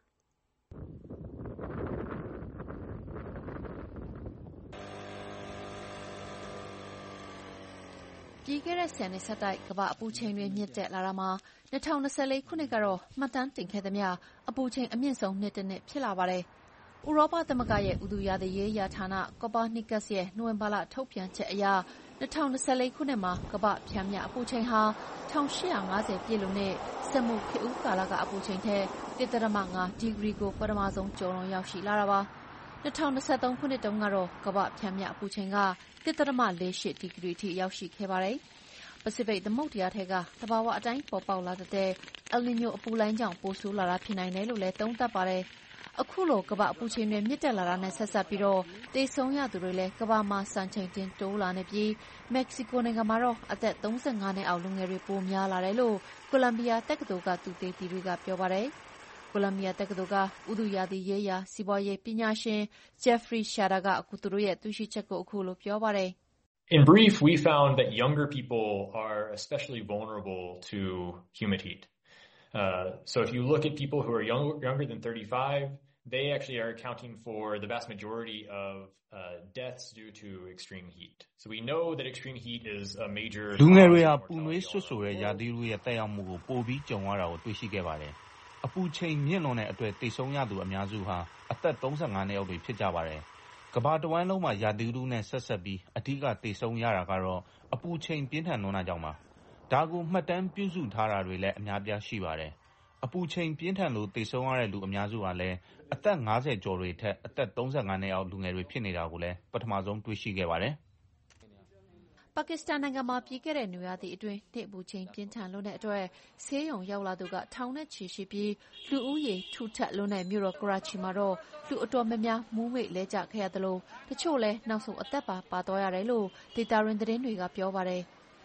[SPEAKER 7] ပြီးခဲ့တဲ့10နှစ်ဆက်တိုက်ကမ္ဘာအပူချိန်တွေမြင့်တက်လာတာမှာ2024ခုနှစ်ကတော့မှတ်တမ်းတင်ခဲ့သမျှအပူချိန်အမြင့်ဆုံးနှစ်တစ်နှစ်ဖြစ်လာပါတယ်။ဥရောပသမဂ္ဂရဲ့ဥတုရာသီရေးရာဌာန Copernicus ရဲ့နိုဝင်ဘာလထုတ်ပြန်ချက်အရ2024ခုနှစ်မှာကမ္ဘာ့ပျမ်းမျှအပူချိန်ဟာ1850ပြည့်လို့နဲ့စက်မှုခေတ်ဦးကာလကအပူချိန်ထက် 1.5 ဒီဂရီကိုပထမဆုံးကျော်လွန်ရောက်ရှိလာတာပါ2023ခုနှစ်တုန်းကတော့ကမ္ဘာ့ပျမ်းမျှအပူချိန်က 1.48 ဒီဂရီထိရောက်ရှိခဲ့ပါတယ်။ပစိဖိတ်သမုဒ္ဒရာထဲကသဘာဝအတိုင်းပေါ်ပေါက်လာတဲ့အယ်လ်နီညိုအပူလှိုင်းကြောင့်ပိုဆိုးလာတာဖြစ်နိုင်တယ်လို့လည်းသုံးသပ်ပါတယ်။အခုလိုကမ္ဘာအပူချိန်တွေမြင့်တက်လာတာနဲ့ဆက်စပ်ပြီးသေဆုံးရသူတွေလည်းကမ္ဘာမှာစံချိန်တင်တိုးလာနေပြီးမက္ကဆီကိုနိုင်ငံမှာတော့အသက်35နှစ်အောက်လူငယ်တွေပိုများလာတယ်လို့ကိုလံဘီယာတက္ကသိုလ်ကသုတေသီတွေကပြောပါတယ်။ကိုလံဘီယာတက္ကသိုလ်ကဥတုရာသီရေးရာစီးပွားရေးပညာရှင် Jeffrey Shader ကအခုသူတို့ရဲ့တွေ့ရှိချက်ကိုအခုလိုပြောပါတယ်။
[SPEAKER 8] In brief, we found that younger people are especially vulnerable to humid heat. So if you look at people who are younger than 35, they actually are accounting for the vast majority of deaths due to extreme heat. So we know that extreme heat is a major
[SPEAKER 9] လူငယ်တွေဟာပူနွေးဆွတ်ဆိုတဲ့ရာသီဥတုရဲ့တက်ရောက်မှုကိုပိုပြီးကြုံရတာကိုတွေ့ရှိခဲ့ပါတယ်။အပူချိန်မြင့်လွန်တဲ့အတွက်သေဆုံးရသူအများစုဟာအသက်35နှစ်အောက်တွေဖြစ်ကြပါတယ်။ကမ္ဘာတဝန်းလုံးမှာရာသီဥတုနဲ့ဆက်ဆက်ပြီးအဓိကသေဆုံးရတာကတော့အပူချိန်ပြင်းထန်လွန်းတာကြောင့်ပါ။ဒါကိုမှတ်တမ်းပြုစုထားတာတွေလည်းအများပြားရှိပါတယ်။အပူချိန်ပြင်းထန်လို့သေဆုံးရတဲ့လူအများစုဟာလည်းအသက်50ကျော်တွေထက်အသက်35နှစ်အောက်လူငယ်တွေဖြစ်နေတာကိုလည်းပထမဆုံးတွေ့ရှိခဲ့ပါတယ်။
[SPEAKER 7] ပါကစ္စတန်နိုင်ငံမှာပြီးခဲ့တဲ့နွေရာသီအတွင်းနှစ်အပူချိန်ပြင်းထန်လွန်းတဲ့အတွက်ဆေးရုံရောက်လာသူကထောင်နဲ့ချီရှိပြီးလူဦးရေထူထပ်လွန်းတဲ့မြို့တော်ကရာချီမှာတော့လူအတော်များများမူးမေ့လဲကျခဲ့ရသလိုတချို့လည်းနောက်ဆုံးအသက်ပါသွားရတယ်လို့ဒေတာရင်းသတင်းတွေကပြောပါတယ်။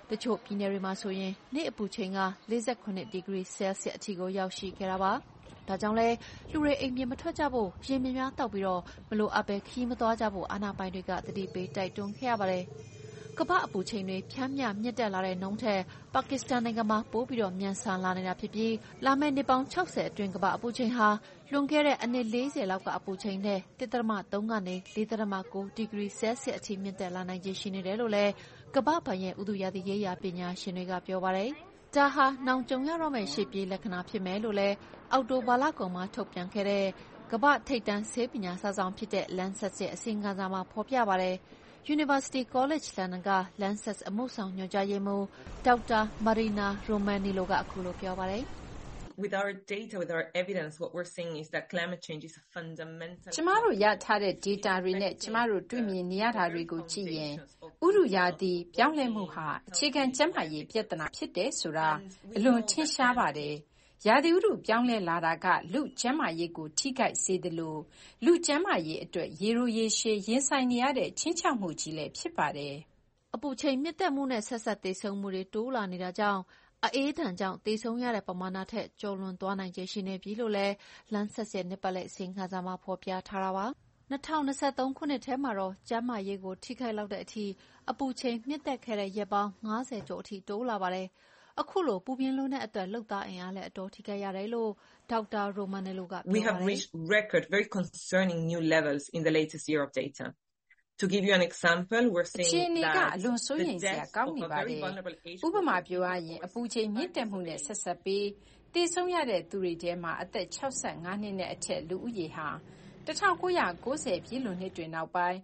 [SPEAKER 7] တချို့ပြည်နယ်တွေမှာဆိုရင်နေ့အပူချိန်က48 ဒီဂရီဆဲလ်ဆီယပ်အထိကိုရောက်ရှိခဲ့တာပါ။ဒါကြောင့်လည်းလူတွေအိမ်ပြင်မထွက်ကြဖို့ရေများများတောက်ပြီးမလိုအပ်ဘဲခရီးမသွားကြဖို့အာဏာပိုင်တွေကသတိပေးတိုက်တွန်းခဲ့ရပါတယ်။ကမ္ဘာ့အပူချိန်တွေဖြန်းမျှမြင့်တက်လာတဲ့နှုန်းထက်ပါကစ္စတန်နိုင်ငံမှာပိုပြီးမြန်ဆန်လာနေတာဖြစ်ပြီးလာမယ့်နှစ်ပေါင်း60အတွင်းကမ္ဘာ့အပူချိန်ဟာလွန်ခဲ့တဲ့အနှစ်40လောက်ကအပူချိန်နဲ့ 1.3 ကနေ 4.9 ဒီဂရီဆဲလ်ဆီယပ်အထိမြင့်တက်လာနိုင်ခြေရှိနေတယ်လို့လည်းကမ္ဘာ့ဘဏ်ရဲ့ဥတုရာသီရေးရာပညာရှင်တွေကပြောပါတယ်။ဒါဟာနောင်ကြုံရတော့မယ့်ရှေ့ပြေးလက္ခဏာဖြစ်မယ်လို့လည်းအောက်တိုဘာလကုန်မှာထုတ်ပြန်ခဲ့တဲ့ကမ္ဘာ့ထိပ်တန်းဆေးပညာစာစောင်ဖြစ်တဲ့ Lancet ရဲ့အစီရင်ခံစာမှာဖော်ပြပါတယ်။ University College London က Lancet အမှုဆောင်ညွှန်ကြားရေးမှူးဒေါက်တာ Marina Romanello ကအခုလိုပြောပါတယ်။
[SPEAKER 10] With our data, with our evidence, what we're seeing is that climate change is a fundamental.
[SPEAKER 11] ကျမတို့ရထားတဲ့ data တွေနဲ့ကျမတို့တွေ့မြင်နေရတာတွေကိုကြည့်ရင်ဥတုရာသီပြောင်းလဲမှုဟာအခြေခံကျန်းမာရေးပြဿနာဖြစ်တယ်ဆိုတာအလွန်ထင်ရှားပါတယ်။ရာသီဥတုပြောင်းလဲလာတာကလူကျန်းမာရေးကိုထိခိုက်စေသလိုလူကျန်းမာရေးအတွက်ရေရိုရေရှည်ရင်ဆိုင်နေရတဲ့ခြိမ်းခြောက်မှုကြီးလည်းဖြစ်ပါတယ်
[SPEAKER 7] ။အပူချိန်မြင့်တက်မှုနဲ့ဆက်စပ်သေဆုံးမှုတွေတိုးလာနေတာကြောင့်အအေးဒဏ်ကြောင့်သေဆုံးရတဲ့ပမာဏထက်ကျော်လွန်သွားနိုင်ခြေရှိနေပြီလို့လည်း Lancet ရဲ့နှစ်ပတ်လည်အစီရင်ခံစာမှာဖော်ပြထားတာပါ။2023ခုနှစ်ထဲမှာတော့ကျန်းမာရေးကိုထိခိုက်လောက်တဲ့အထိအပူချိန်မြင့်တက်ခဲ့တဲ့ရက်ပေါင်း50ကျော်အထိတိုးလာပါတယ်။အခုလိုပူပြင်းလွန်းတဲ့အတွက်လုပ်သားအင်အားလည်းအတော်ထိခိုက်ရတယ်လို့ဒေါက်တာ Romanello ကပြောပါတယ်။
[SPEAKER 10] We have reached record very concerning new levels in the latest year of data.To give you an example, we're seeing
[SPEAKER 11] အခြေအနေကအလွန်စိုးရိမ်စရာကောင်းနေပါတယ်။ဥပမာပြောရရင်အပူချိန်မြင့်တက်မှုနဲ့ဆက်စပ်ပြီးသေဆုံးရတဲ့သူတွေထဲမှာအသက်65နှစ်နဲ့အထက်လူဦးရေဟာ1990ပြည့်လွန်နှစ်တွေနောက်ပိုင်း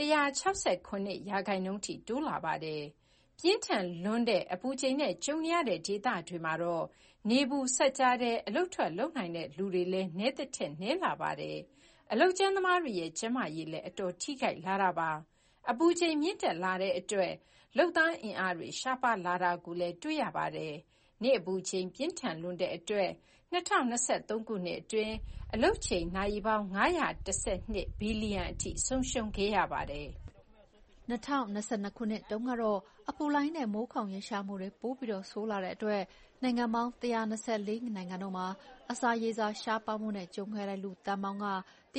[SPEAKER 11] 169%ထိတိုးလာပါတယ်။ပြင်းထန်လွန်းတဲ့အပူချိန်နဲ့ကြုံရတဲ့ဒေသတွေမှာတော့နေဘူးဆက်ကြားတဲ့အလုပ်ထွက်လုပ်နိုင်တဲ့လူတွေလည်းနည်းသက်ထက်နည်းလာပါတယ်။အလုပ်ကျန်းသမားတွေရဲ့ကျန်းမာရေးလည်းအတော်ထိခိုက်လာတာပါ။အပူချိန်မြင့်တက်လာတဲ့အတွက်လုပ်သားအင်အားတွေရှားပါးလာတာကိုလည်းတွေ့ရပါတယ်။နေ့အပူချိန်ပြင်းထန်လွန်းတဲ့အတွက်2023ခုနှစ်အတွင်းအလုပ်ချိန်နာရီပေါင်း912ဘီလီယံအထိဆုံးရှုံးခဲ့ရပါတယ်
[SPEAKER 7] ။2022ခုနှစ်တုန်းကတော့အပူလှိုင်းနဲ့မိုးခေါင်ရေရှားမှုတွေပိုပြီးဆိုးလာတဲ့အတွက်နိုင်ငံပေါင်း124နိုင်ငံတို့မှာအစာရေစာရှားပါးမှုနဲ့ကြုံခဲ့တဲ့လူသန်းပေါင်းက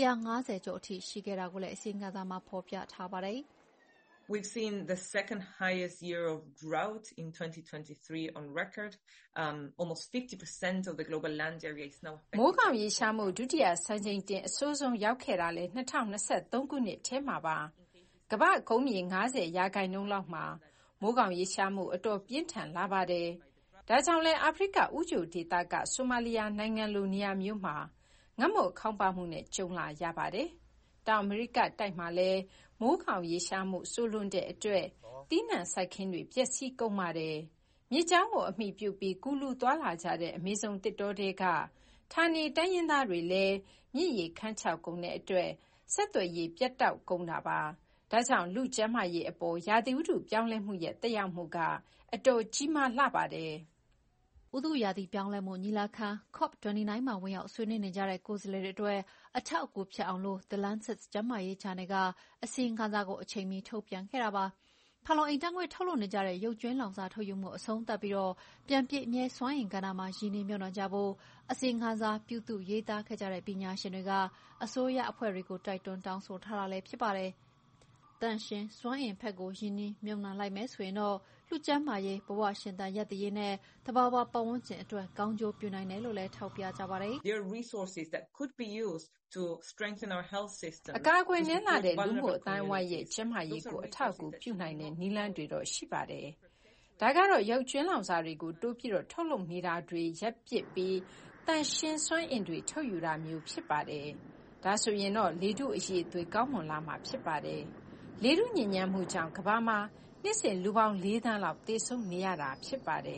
[SPEAKER 7] 150ကျော်အထိရှိခဲ့တာကိုလည်းအစီရင်ခံစာမှာဖော်ပြထားပါတယ်။
[SPEAKER 10] We've seen the second highest year of drought in 2023 on record. Almost 50% of the global land area is now affected.
[SPEAKER 11] မိုးခေါင်ရေရှားမှုဒုတိယစံချိန်တင်အဆိုးဆုံးရောက်ခဲ့တာလေ2023ခုနှစ်ထဲမှာပါ။ကမ္ဘာ့ကုန်းမြေ90%လောက်မှာမိုးခေါင်ရေရှားမှုအတော်ပြင်းထန်လာပါတယ်။ဒါကြောင့်လည်းအာဖရိကဥကြိုဒေသကဆိုမာလီယာနိုင်ငံလိုနေရာမျိုးမှာငတ်မွတ်ခေါင်းပါမှုနဲ့ကြုံလာရပါတယ်။တောင်အမေရိကတိုက်မှာလည်းမိုးခေါင်ရေရှားမှုဆိုးလွန်းတဲ့အတွက်သီးနှံစိုက်ခင်းတွေပျက်စီးကုန်ပါတယ်။မြစ်ကြောင်းကိုအမိပြုပြီးကူးလူသွားလာကြတဲ့အမေဇုံသစ်တောတွေကဌာနေတိုင်းရင်းသားတွေလည်းမြစ်ရေခန်းခြောက်ကုန်တဲ့အတွက်ဆက်သွယ်ရေးပြတ်တောက်ကုန်တာပါ။ဒါကြောင့်လူကျန်းမာရေးအပေါ်ရာသီဥတုပြောင်းလဲမှုရဲ့သက်ရောက်မှုကအတော်ကြီးမားလှပါတယ်။
[SPEAKER 7] ဥတုရာသီပြောင်းလဲမှုညီလာခံ COP29 မှာဝင်ရောက်ဆွေးနွေးနေကြတဲ့ကိုယ်စားလှယ်တွေအတွက်အထောက်အကူဖြစ်အောင်လို့ The Lancet ကျန်းမာရေးဂျာနယ်ကအစီရင်ခံစာကိုအချိန်မီထုတ်ပြန်ခဲ့တာပါ။ဖန်လုံအိမ်ဓာတ်ငွေ့ထုတ်လွှတ်နေကြတဲ့ရုပ်ကြွင်းလောင်စာထုတ်ယူမှုအဆုံးသတ်ပြီးပြန်ပြည့်မြဲစွမ်းအင်ကဏ္ဍမှာရင်းနှီးမြှုပ်နှံကြဖို့အစီရင်ခံစာပြုစုရေးသားခဲ့ကြတဲ့ပညာရှင်တွေကအစိုးရအဖွဲ့တွေကိုတိုက်တွန်းတောင်းဆိုထားတာလည်းဖြစ်ပါတယ်။သန့်ရှင်းစွမ်းအင်ဘက်ကိုရင်းနှီးမြှုပ်နှံလိုက်မယ်ဆိုရင်တော့လူကျန်းမာရေးဘဝရှင်သန်ရပ်တည်ရေးနဲ့သဘာဝပတ်ဝန်းကျင်အတွက်ကောင်းကျိုးပြုနိုင်တယ်လို့လည်းထောက်ပြကြပါတယ်။
[SPEAKER 10] There are resources that could be used to strengthen our health system.
[SPEAKER 11] အကာအကွယ်နည်းလာတဲ့လူမှုအတိုင်းအဝိုင်းရဲ့ကျန်းမာရေးကိုအထောက်အကူပြုနိုင်တဲ့နည်းလမ်းတွေတော့ရှိပါတယ်။ဒါကတော့ရုပ်ကြွင်းလောင်စာတွေကိုတိုးပြီးထုတ်လုပ်နေတာတွေရပ်ပစ်ပြီးသန့်ရှင်းစွမ်းအင်တွေထုတ်ယူတာမျိုးဖြစ်ပါတယ်။ဒါဆိုရင်တော့လေထုအရည်အသွေးကောင်းမွန်လာမှာဖြစ်ပါတယ်။လေထုညစ်ညမ်းမှုကြောင့်ကမ္ဘာမှာနှစ်စဉ်လူပေါင်း4သန်းလောက်သေဆုံးနေရတာဖြစ်ပါတယ်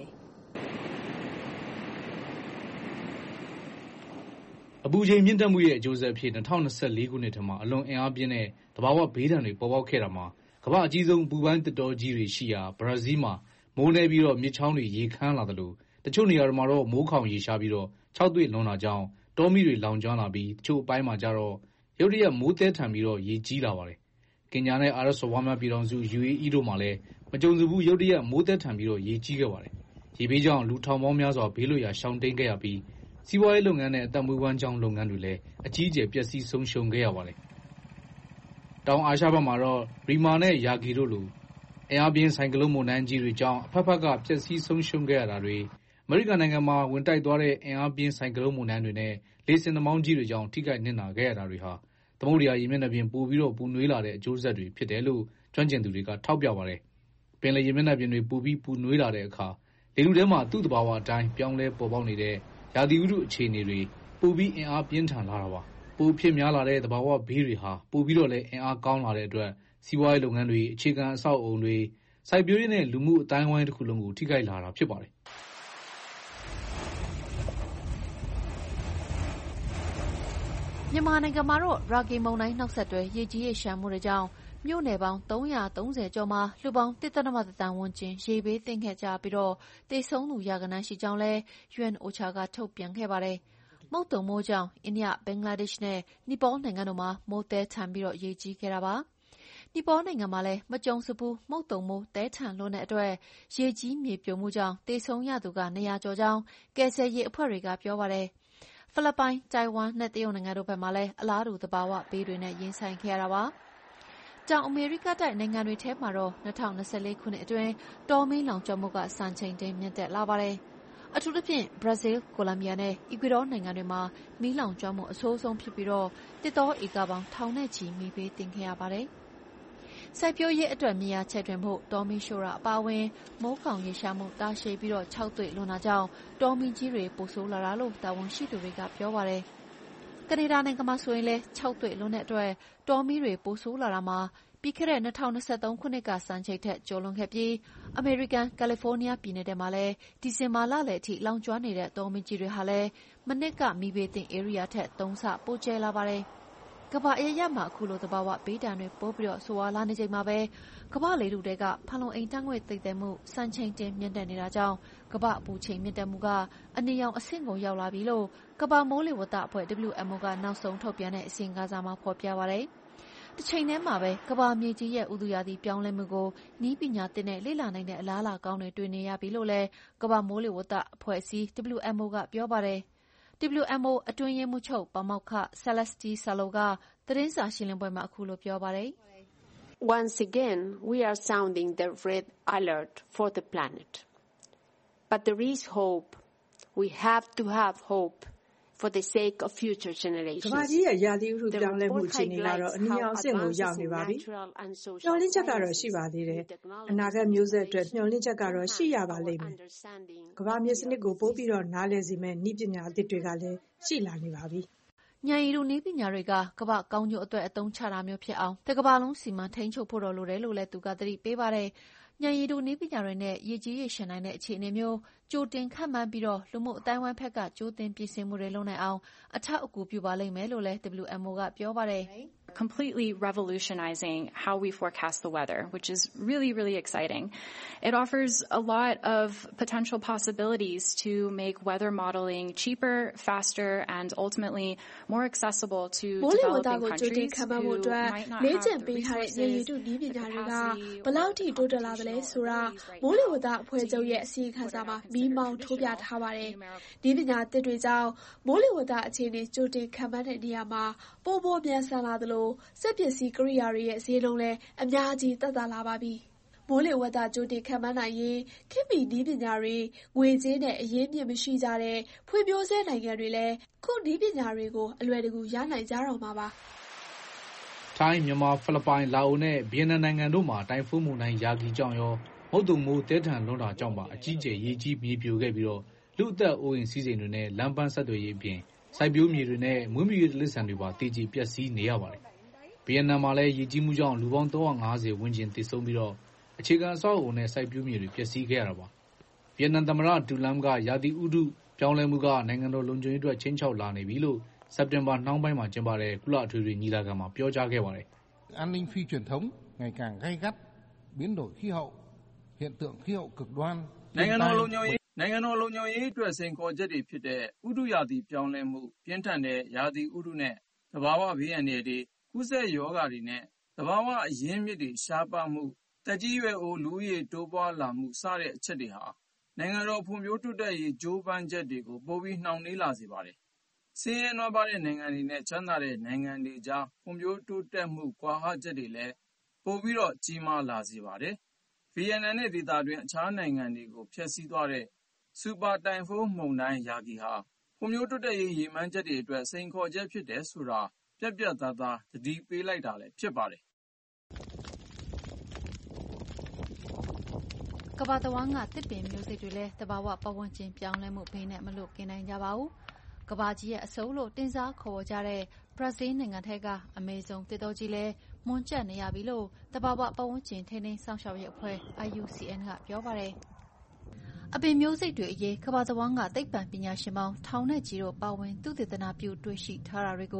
[SPEAKER 5] အပူချိန်မြင့်တက်မှုရဲ့အကျိုးဆက်အဖြစ်2024ခုနှစ်ထဲမှာအလွန်အင်အားပြင်းတဲ့သဘာဝဘေးဒဏ်တွေပေါ်ပေါက်ခဲ့တာမှာကမ္ဘာ့အကြီးဆုံးပူပိုင်းသစ်တောကြီးတွေရှိရာဘရာဇီးမှာမိုးနေပြီးမြစ်ချောင်းတွေရေခမ်းလာသလိုတချို့နေရာတွေမှာတော့မိုးခေါင်ရေရှားပြီးခြောက်သွေ့လွန်တာကြောင့်တောမီးတွေလောင်ကျွမ်းလာပြီးတချို့အပိုင်းမှာကျတော့ရုတ်တရက်မိုးသဲထန်ပြီးရေကြီးလာပါတယ်။ကင်ညာနဲ့အာရပ်စော်ဘွားများပြည်ထောင်စု UAE တို့မှာလည်း
[SPEAKER 12] မကြုံစဖူးရုတ်တရက်မိုးသက်ထန်ပြီးရေကြီးခဲ့ပါတယ်။ရေဘေးကြောင့်လူထောင်ပေါင်းများစွာဘေးလွတ်ရာရှောင်တိမ်းခဲ့ရပြီးစီးပွားရေးလုပ်ငန်းနဲ့အသက်မွေးဝမ်းကျောင်းလုပ်ငန်းတွေလည်းအကြီးအကျယ်ပျက်စီးဆုံးရှုံးခဲ့ရပါတယ်။တောင်အာရှဘက်မှာတော့ရီမာနဲ့ယာဂီတို့လိုအင်အားပြင်းဆိုင်ကလုန်းမုန်တိုင်းကြီးတွေကြောင့်အဖက်ဖက်ကပျက်စီးဆုံးရှုံးခဲ့ရတာတွေအမေရိကန်နိုင်ငံမှာဝင်တိုက်သွားတဲ့အင်အားပြင်းဆိုင်ကလုန်းမုန်တိုင်းတွေနဲ့လေဆင်နှာမောင်းကြီးတွေကြောင့်ထိခိုက်နစ်နာခဲ့ရတာတွေဟာသမုဒ္ဒရာရေမျက်နှာပြင်ပိုပြီးပူနွေးလာတဲ့အကျိုးဆက်တွေဖြစ်တယ်လို့ကျွမ်းကျင်သူတွေကထောက်ပြပါတယ်။ပင်လယ်ရေမျက်နှာပြင်တွေပိုပြီးပူနွေးလာတဲ့အခါလေထုထဲမှာသူ့သဘာဝအတိုင်းပြောင်းလဲပေါ်ပေါက်နေတဲ့ရာသီဥတုအခြေအနေတွေပိုပြီးအင်အားပြင်းထန်လာတာပါ။ပိုဖြစ်များလာတဲ့သဘာဝဘေးတွေဟာပိုပြီးတော့လည်းအင်အားကောင်းလာတဲ့အတွက်စီးပွားရေးလုပ်ငန်းတွေအခြေခံအဆောက်အအုံတွေစိုက်ပျိုးရေးနဲ့လူမှုအတိုင်းအဝိုင်းတစ်ခုလုံးကိုထိခိုက်လာတာဖြစ်ပါတယ်
[SPEAKER 7] မြန်မာနိုင်ငံမှာတော့ရာဂီမုန်တိုင်းနောက်ဆက်တွဲရေကြီးရေလျှံမှုတွေကြောင့်မြို့နယ်ပေါင်း330ကျော်မှာလူပေါင်း1.1 သန်းဝန်းကျင်ရေဘေးသင့်ခဲ့ကြပြီးသေဆုံးသူရာဂဏန်းရှိကြောင်းလည်း UNOCHA ကထုတ်ပြန်ခဲ့ပါတယ်။မုတ်သုန်မိုးကြောင့်အိန္ဒိယ၊ဘင်္ဂလားဒေ့ရှ်နဲ့နီပေါနိုင်ငံတို့မှာမိုးသည်းထန်ပြီးရေကြီးခဲ့တာပါ။နီပေါနိုင်ငံမှာလည်းမကြုံစဖူးမုတ်သုန်မိုးသည်းထန်လွန်းတဲ့အတွက်ရေကြီးမြေပြိုမှုကြောင့်သေဆုံးရသူ200ကျော်ကြောင်းကယ်ဆယ်ရေးအဖွဲ့တွေကပြောပါတယ်။ဖိလစ်ပိုင်၊တိုင်ဝမ်နဲ့တရုတ်နိုင်ငံတို့ဘက်မှာလည်းအလားတူသဘာဝဘေးတွေနဲ့ရင်ဆိုင်ခဲ့ရတာပါ။တောင်အမေရိကတိုက်နိုင်ငံတွေထဲမှာတော့2024ခုနှစ်အတွင်းတောမီးလောင်ကျွမ်းမှုစံချိန်တင်မြင့်တက်လာပါတယ်။အထူးသဖြင့်ဘရာဇီးလ်၊ကိုလံဘီယာနဲ့အီကွေဒေါနိုင်ငံတွေမှာမီးလောင်ကျွမ်းမှုအဆိုးဆုံးဖြစ်ပြီးသစ်တောဧကပေါင်းထောင်နဲ့ချီမီးဘေးသင့်ခဲ့ရပါတယ်။စိုက်ပျိုးရေးအတွက်မြေယာချဲ့ထွင်ဖို့တောမီးရှို့တာအပါအဝင်မိုးခေါင်ရေရှားမှုတာရှည်ပြီးခြောက်သွေ့လွန်းတာကြောင့်တောမီးကြီးတွေပိုဆိုးလာတာလို့တာဝန်ရှိသူတွေကပြောပါတယ်။ကနေဒါနိုင်ငံမှာဆိုရင်လည်းခြောက်သွေ့လွန်းတဲ့အတွက်တောမီးတွေပိုဆိုးလာတာမှာပြီးခဲ့တဲ့2023ခုနှစ်ကစံချိန်ထက်ကျော်လွန်ခဲ့ပြီးအမေရိကန်ကယ်လီဖိုးနီးယားပြည်နယ်ထဲမှာလည်းဒီဇင်ဘာလလယ်အထိလောင်ကျွမ်းနေတဲ့တောမီးကြီးတွေဟာလည်းမနှစ်ကမီးဘေးသင့်ဧရိယာထက်3ဆပိုကျယ်လာပါတယ်။ကမ္ဘာအရပ်ရပ်မှာအခုလိုသဘာဝဘေးဒဏ်တွေပိုပြီးဆိုးဝါးလာနေချိန်မှာပဲကမ္ဘာလေထုထဲကဖန်လုံအိမ်ဓာတ်ငွေ့သိပ်သည်းမှုစံချိန်တင်မြင့်တက်နေတာကြောင့်ကမ္ဘာအပူချိန်မြင့်တက်မှုကအနီရောင်အဆင့်ကိုရောက်လာပြီလို့ကမ္ဘာမိုးလေဝသအဖွဲ့ WMO ကနောက်ဆုံးထုတ်ပြန်တဲ့အစီရင်ခံစာမှာဖော်ပြပါတယ်။တချိန်တည်းမှာပဲကမ္ဘာမြေကြီးရဲ့ဥတုရာသီပြောင်းလဲမှုကိုနည်းပညာသစ်နဲ့လေ့လာနိုင်တဲ့အလားအလာကောင်းတွေတွေ့နေရပြီလို့လည်းကမ္ဘာမိုးလေဝသအဖွဲ့အစည်း WMO ကပြောပါတယ်။ WMO အတွင်းရေးမှူးချုပ်ပါမောက္ခ Celeste Salo ကသတင်းစာရှင်းလင်းပွဲမှာအခုလိုပြောပါတယ်။
[SPEAKER 13] Once again, we are sounding the red alert for the planet. But there is hope. We have to have hope.For the sake of future generations.
[SPEAKER 14] ကမ္ဘာကြီးရဲ့ရာသီဥတုပြောင်းလဲမှုအခြေအနေကတော့အနည်းအောင်အဆင့်ကိုရောက်နေပါပြီ။မျှော်လင့်ချက်ကတော့ရှိပါသေးတယ်။အနာဂတ်မျိုးဆက်အတွက်မျှော်လင့်ချက်ကတော့ရှိရပါလိမ့်မယ်။ကမ္ဘာမြေစနစ်ကိုပိုပြီးနားလည်စေမယ့်နည်းပညာအသစ်တွေကလည်းရှိလာနေပါပြီ
[SPEAKER 7] ။ဉာဏ်ရည်တုနည်းပညာတွေကကမ္ဘာကောင်းကျိုးအတွက်အသုံးချတာမျိုးဖြစ်အောင်တစ်ကမ္ဘာလုံးစီမံထိန်းချုပ်ဖို့လိုတယ်လို့လည်းသူကသတိပေးပါတယ်။ဉာဏ်ရည်တုနည်းပညာတွေနဲ့ရေကြီးရေလျှံနိုင်တဲ့အခြေအနေမျိုးကြိုတင်ခန့်မှန်းပြီးလူမှုအသိုင်းအဝိုင်းဘက်ကကြိုတင်ပြင်ဆင်မှုတွေလုပ်နိုင်အောင်အထောက်အကူပြုပါလိမ့်မယ်လို့လည်း WMO ကပြောပါတယ်။
[SPEAKER 15] completely revolutionizing how we forecast the weather, which is really, really exciting. It offers a lot of potential possibilities to make weather modeling cheaper, faster, and ultimately more accessible to developing countries who might not have the resources and capacity.
[SPEAKER 2] ဘယ်လောက်ထိတိုးတက်လာသလဲဆိုတာမိုးလေဝသအဖွဲ့ချုပ်ရဲ့အစီအခံစာမှာမီးမောင်းထိုးပြထားပါတယ်။ဒီပညာသစ်တွေကြောင့်မိုးလေဝသအခြေအနေကြိုတင်ခန့်မှန်းတဲ့နေရာမှာပိုမိုမြန်ဆန်လာသလိုစက်ပစ္စည်းကိရိယာတွေရဲ့ဈေးနှုန်းလည်းအများကြီးသက်သာလာပါပြီ။မိုးလေဝသကြိုတင်ခန့်မှန်းနိုင်ရင်ခေတ်မီနည်းပညာတွေငွေကြေးနဲ့အရင်းမြစ်မရှိကြတဲ့ဖွံ့ဖြိုးဆဲနိုင်ငံတွေလည်းခုနည်းပညာတွေကိုအလွယ်တကူရနိုင်ကြတော့မှာပါ
[SPEAKER 12] ။ထိုင်း၊မြန်မာ၊ဖိလစ်ပိုင်၊လာအိုနဲ့ဗီယက်နမ်နိုင်ငံတို့မှာတိုင်ဖွန်းမုန်တိုင်းယာဂီကြောင့်ရောမုတ်သုန်မိုးသည်းထန်လွန်းတာကြောင့်ပါအကြီးအကျယ်ရေကြီးမြေပြိုခဲ့ပြီးလူ့အသက်အိုးအိမ်စည်းစိမ်တွေနဲ့လမ်းပန်းဆက်သွယ်ရေးအပြင်စိုက်ပျိုးမြေတွေနဲ့မွေးမြူရေးတိရစ္ဆာန်တွေပါသေကျေပျက်စီးနေရပါတယ်။ဗီယက်နမ်မှာလည်းရေကြီးမှုကြောင့်လူပေါင်း350ဝန်းကျင်သေဆုံးပြီးအခြေခံအဆောက်အအုံနဲ့စိုက်ပျိုးမြေတွေပျက်စီးခဲ့ရတာပါ။ဗီယက်နမ်သမ္မတဒူလမ်ကရာသီဥတုပြောင်းလဲမှုကနိုင်ငံတော်လုံခြုံရေးအတွက်ခြိမ်းခြောက်လာနေပြီလို့စက်တင်ဘာနှောင်းပိုင်းမှာကျင်းပတဲ့ကုလအထွေထွေညီလာခံမှာပြောကြားခဲ့ပါတယ်
[SPEAKER 16] ။ An ninh phi truyền thống ngày càng gay gắt, biến đổi khí hậu, hiện tượng khí hậu cực đoan.
[SPEAKER 17] နိုင်ငံတော်လုံခြုံရေးအတွက်စိန်ခေါ်ချက်တွေဖြစ်တဲ့ဥတုရာသီပြောင်းလဲမှုပြင်းထန်တဲ့ရာသီဥတုနဲ့သဘာဝဘေးအန္တရာယ်တွေကူးစက်ရောဂါတွေနဲ့သဘာဝအရင်းမြစ်တွေရှားပါးမှုသက်ကြီးရွယ်အိုလူဦးရေတိုးပွားလာမှုစတဲ့အချက်တွေဟာနိုင်ငံတော်ဖွံ့ဖြိုးတိုးတက်ရေးကြိုးပမ်းချက်တွေကိုပိုပြီးနှောင့်နှေးလာစေပါတယ်။ဆင်းရဲနွမ်းပါးတဲ့နိုင်ငံတွေနဲ့ချမ်းသာတဲ့နိုင်ငံတွေကြားဖွံ့ဖြိုးတိုးတက်မှုကွာဟချက်တွေလည်းပိုပြီးတော့ကြီးမားလာစေပါတယ်။ဗီယက်နမ်နဲ့ဒေသတွင်းအခြားနိုင်ငံတွေကိုဖျက်ဆီးသွားတဲ့စူပါတိုင်ဖုန်းမုန်တိုင်းယာဂီဟာဖွံ့ဖြိုးတိုးတက်ရေးရည်မှန်းချက်တွေအတွက်စိန်ခေါ်ချက်ဖြစ်တယ်ဆိုတာပြတ်ပြတ်သားသားသတိပေးလိုက်တာလည်းဖြစ်ပါတယ်။
[SPEAKER 7] ကမ္ဘာတဝန်းကတစ်ပင်မျိုးစိတ်တွေလည်းတဘာဝပတ်ဝန်းကျင်ပြောင်းလဲမှုဘေးနဲ့မလွတ်ကင်းနိုင်ကြပါဘူး။ကမ္ဘာကြီးရဲ့အစိုးလို့တင်စားခေါ်ကြတဲ့ဘရာဇီးနိုင်ငံထဲကအမေဇုံသစ်တောကြီးလည်းမွန်ကျက်နေရပြီလို့တဘာဝပတ်ဝန်းကျင်ထိန်းသိမ်းစောင့်ရှောက်ရေးအဖွဲ့ IUCN ကပြောပါတယ်။အပင်မျိုးစိတ်တွေအရေးကမ္ဘာတဝန်းကသိပ္ပံပညာရှင်ပေါင်းထောင်နဲ့ချီတို့ပါဝင်သုတေသနပြုတွေ့ရှိထားတာတွေကို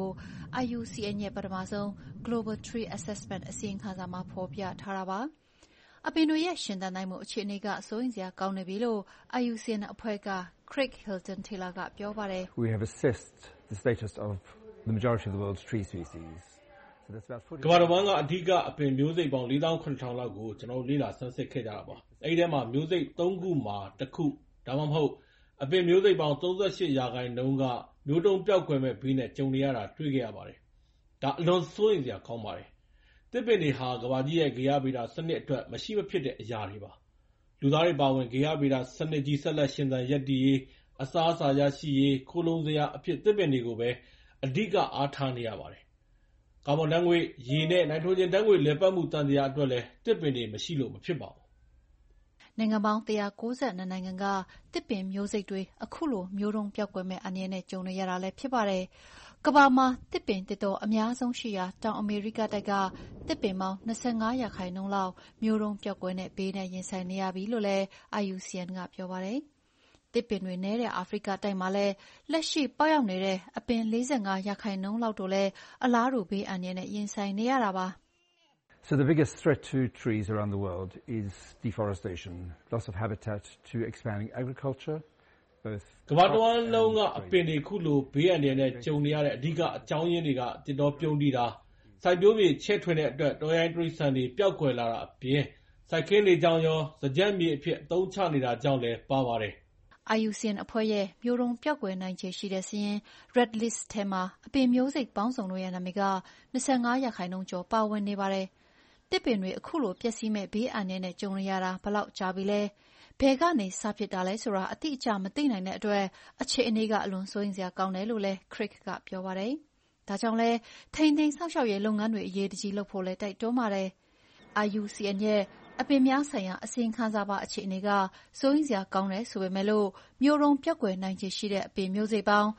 [SPEAKER 7] IUCN ရဲ့ပထမဆုံး Global Tree Assessment အစီရင်ခံစာမှာဖော်ပြထားတာပါ။အပင်တွေရဲ့ရှင်သန်နိုင်မှုအခြေအနေကစိုးရိမ်စရာကောင်းနေပြီလို့ IUCN အဖွဲ့က Craig Hilton Taylor ကပြောပါတယ်။
[SPEAKER 18] We have assessed the status of the majority of the world's tree species.
[SPEAKER 19] ကမ္ဘာတဝန်းကအဓိကအပင်မျိုးစိတ်ပေါင်း 4,700 လောက်ကိုကျွန်တော်တို့လေ့လာဆန်းစစ်ခဲ့ကြတာပါ။အဲဒီထဲမှာမျိုးစိတ် 3 ခုမှာ1ခုဒါမှမဟုတ်အပင်မျိုးစိတ်ပေါင်း 38% ကမျိုးတုံးပျောက်ကွယ်မဲ့ဘေးနဲ့ကြုံနေရတာတွေ့ခဲ့ရပါတယ်။ဒါအလွန်စိုးရိမ်စရာကောင်းပါတယ်။တစ်ပင်တွေဟာကမ္ဘာကြီးရဲ့ဂေဟဗေဒစနစ်အတွက်မရှိမဖြစ်တဲ့အရာတွေပါ။လူသားတွေပါဝင်ဂေဟဗေဒစနစ်ကြီးဆက်လက်ရှင်သန်ရပ်တည်ရေးအစားအစာရရှိရေးခိုးလုံစရာအဖြစ်တစ်ပင်တွေကိုပဲအဓိကအားထားနေရပါတယ်။ကာဗွန်ဓာတ်ငွေ့၊ရေနဲ့နိုက်ထရိုဂျင်ဓာတ်ငွေ့လည်ပတ်မှုသံသရာအတွက်လည်းတစ်ပင်တွေမရှိလို့မဖြစ်ပါဘူး
[SPEAKER 7] ။နိုင်ငံပေါင်း192နိုင်ငံကတစ်ပင်မျိုးစိတ်တွေအခုလိုမျိုးတုံးပျောက်ကွယ်မဲ့အန္တရာယ်နဲ့ကြုံနေရတာလည်းဖြစ်ပါတယ်။ကမ္ဘာမှာတစ်ပင်သစ်တောအများဆုံးရှိရာတောင်အမေရိကတိုက်ကတစ်ပင်ပေါင်း25% လောက်မျိုးတုံးပျောက်ကွယ်တဲ့ဘေးနဲ့ရင်ဆိုင်နေရပြီလို့လည်း IUCN ကပြောပါတယ်။တစ်ပင်တွေနည်းတဲ့အာဖရိကတိုက်မှာလည်းလက်ရှိပေါက်ရောက်နေတဲ့အပင်45% လောက်တို့လည်းအလားတူဘေးအန္တရာယ်နဲ့ရင်ဆိုင်နေရတာပါ။
[SPEAKER 18] So the biggest threat to trees around the world is deforestation, loss of habitat to expanding agriculture.
[SPEAKER 19] ကမ္ဘာတဝန်းလုံးကအပင်တွေခုလိုဘေးအန္တရာယ်နဲ့ကြုံနေရတဲ့အဓိကအကြောင်းရင်းတွေကသစ်တောပြုန်းတီးတာစိုက်ပျိုးမြေချဲ့ထွင်တဲ့အတွက်တောရိုင်းတိရစ္ဆာန်တွေပျောက်ကွယ်လာတာအပြင်စိုက်ခင်းတွေကြောင့်ရောစားကျက်မြေအဖြစ်အသုံးချနေတာကြောင့်လည်းပါပါတယ်
[SPEAKER 7] ။ IUCN အဖွဲ့ရဲ့မျိုးတုံးပျောက်ကွယ်နိုင်ခြေရှိတဲ့စာရင်း Red List ထဲမှာအပင်မျိုးစိတ်ပေါင်းစုံတို့ရဲ့နာမည်က25% ကျော်ပါဝင်နေပါတယ်။တစ်ပင်တွေအခုလိုပျက်စီးမဲ့ဘေးအန္တရာယ်နဲ့ကြုံနေရတာဘယ်လောက်ကြာပြီလဲဘယ်ကနေစဖြစ်တာလဲဆိုတာအတိအကျမသိနိုင်တဲ့အတွက်အခြေအနေကအလွန်စိုးရိမ်စရာကောင်းတယ်လို့လည်း Craig ကပြောပါတယ်။ဒါကြောင့်လည်းထိန်းသိမ်းစောင့်ရှောက်ရေးလုပ်ငန်းတွေအရေးတကြီးလုပ်ဖို့လည်းတိုက်တွန်းပါတယ်။ IUCN ရဲ့အပင်များဆိုင်ရာအစီရင်ခံစာပါအခြေအနေကစိုးရိမ်စရာကောင်းတယ်ဆိုပေမဲ့လို့မျိုးတုံးပျောက်ကွယ်နိုင်ခြေရှိတဲ့အပင်မျိုးစိတ်ပေါင်း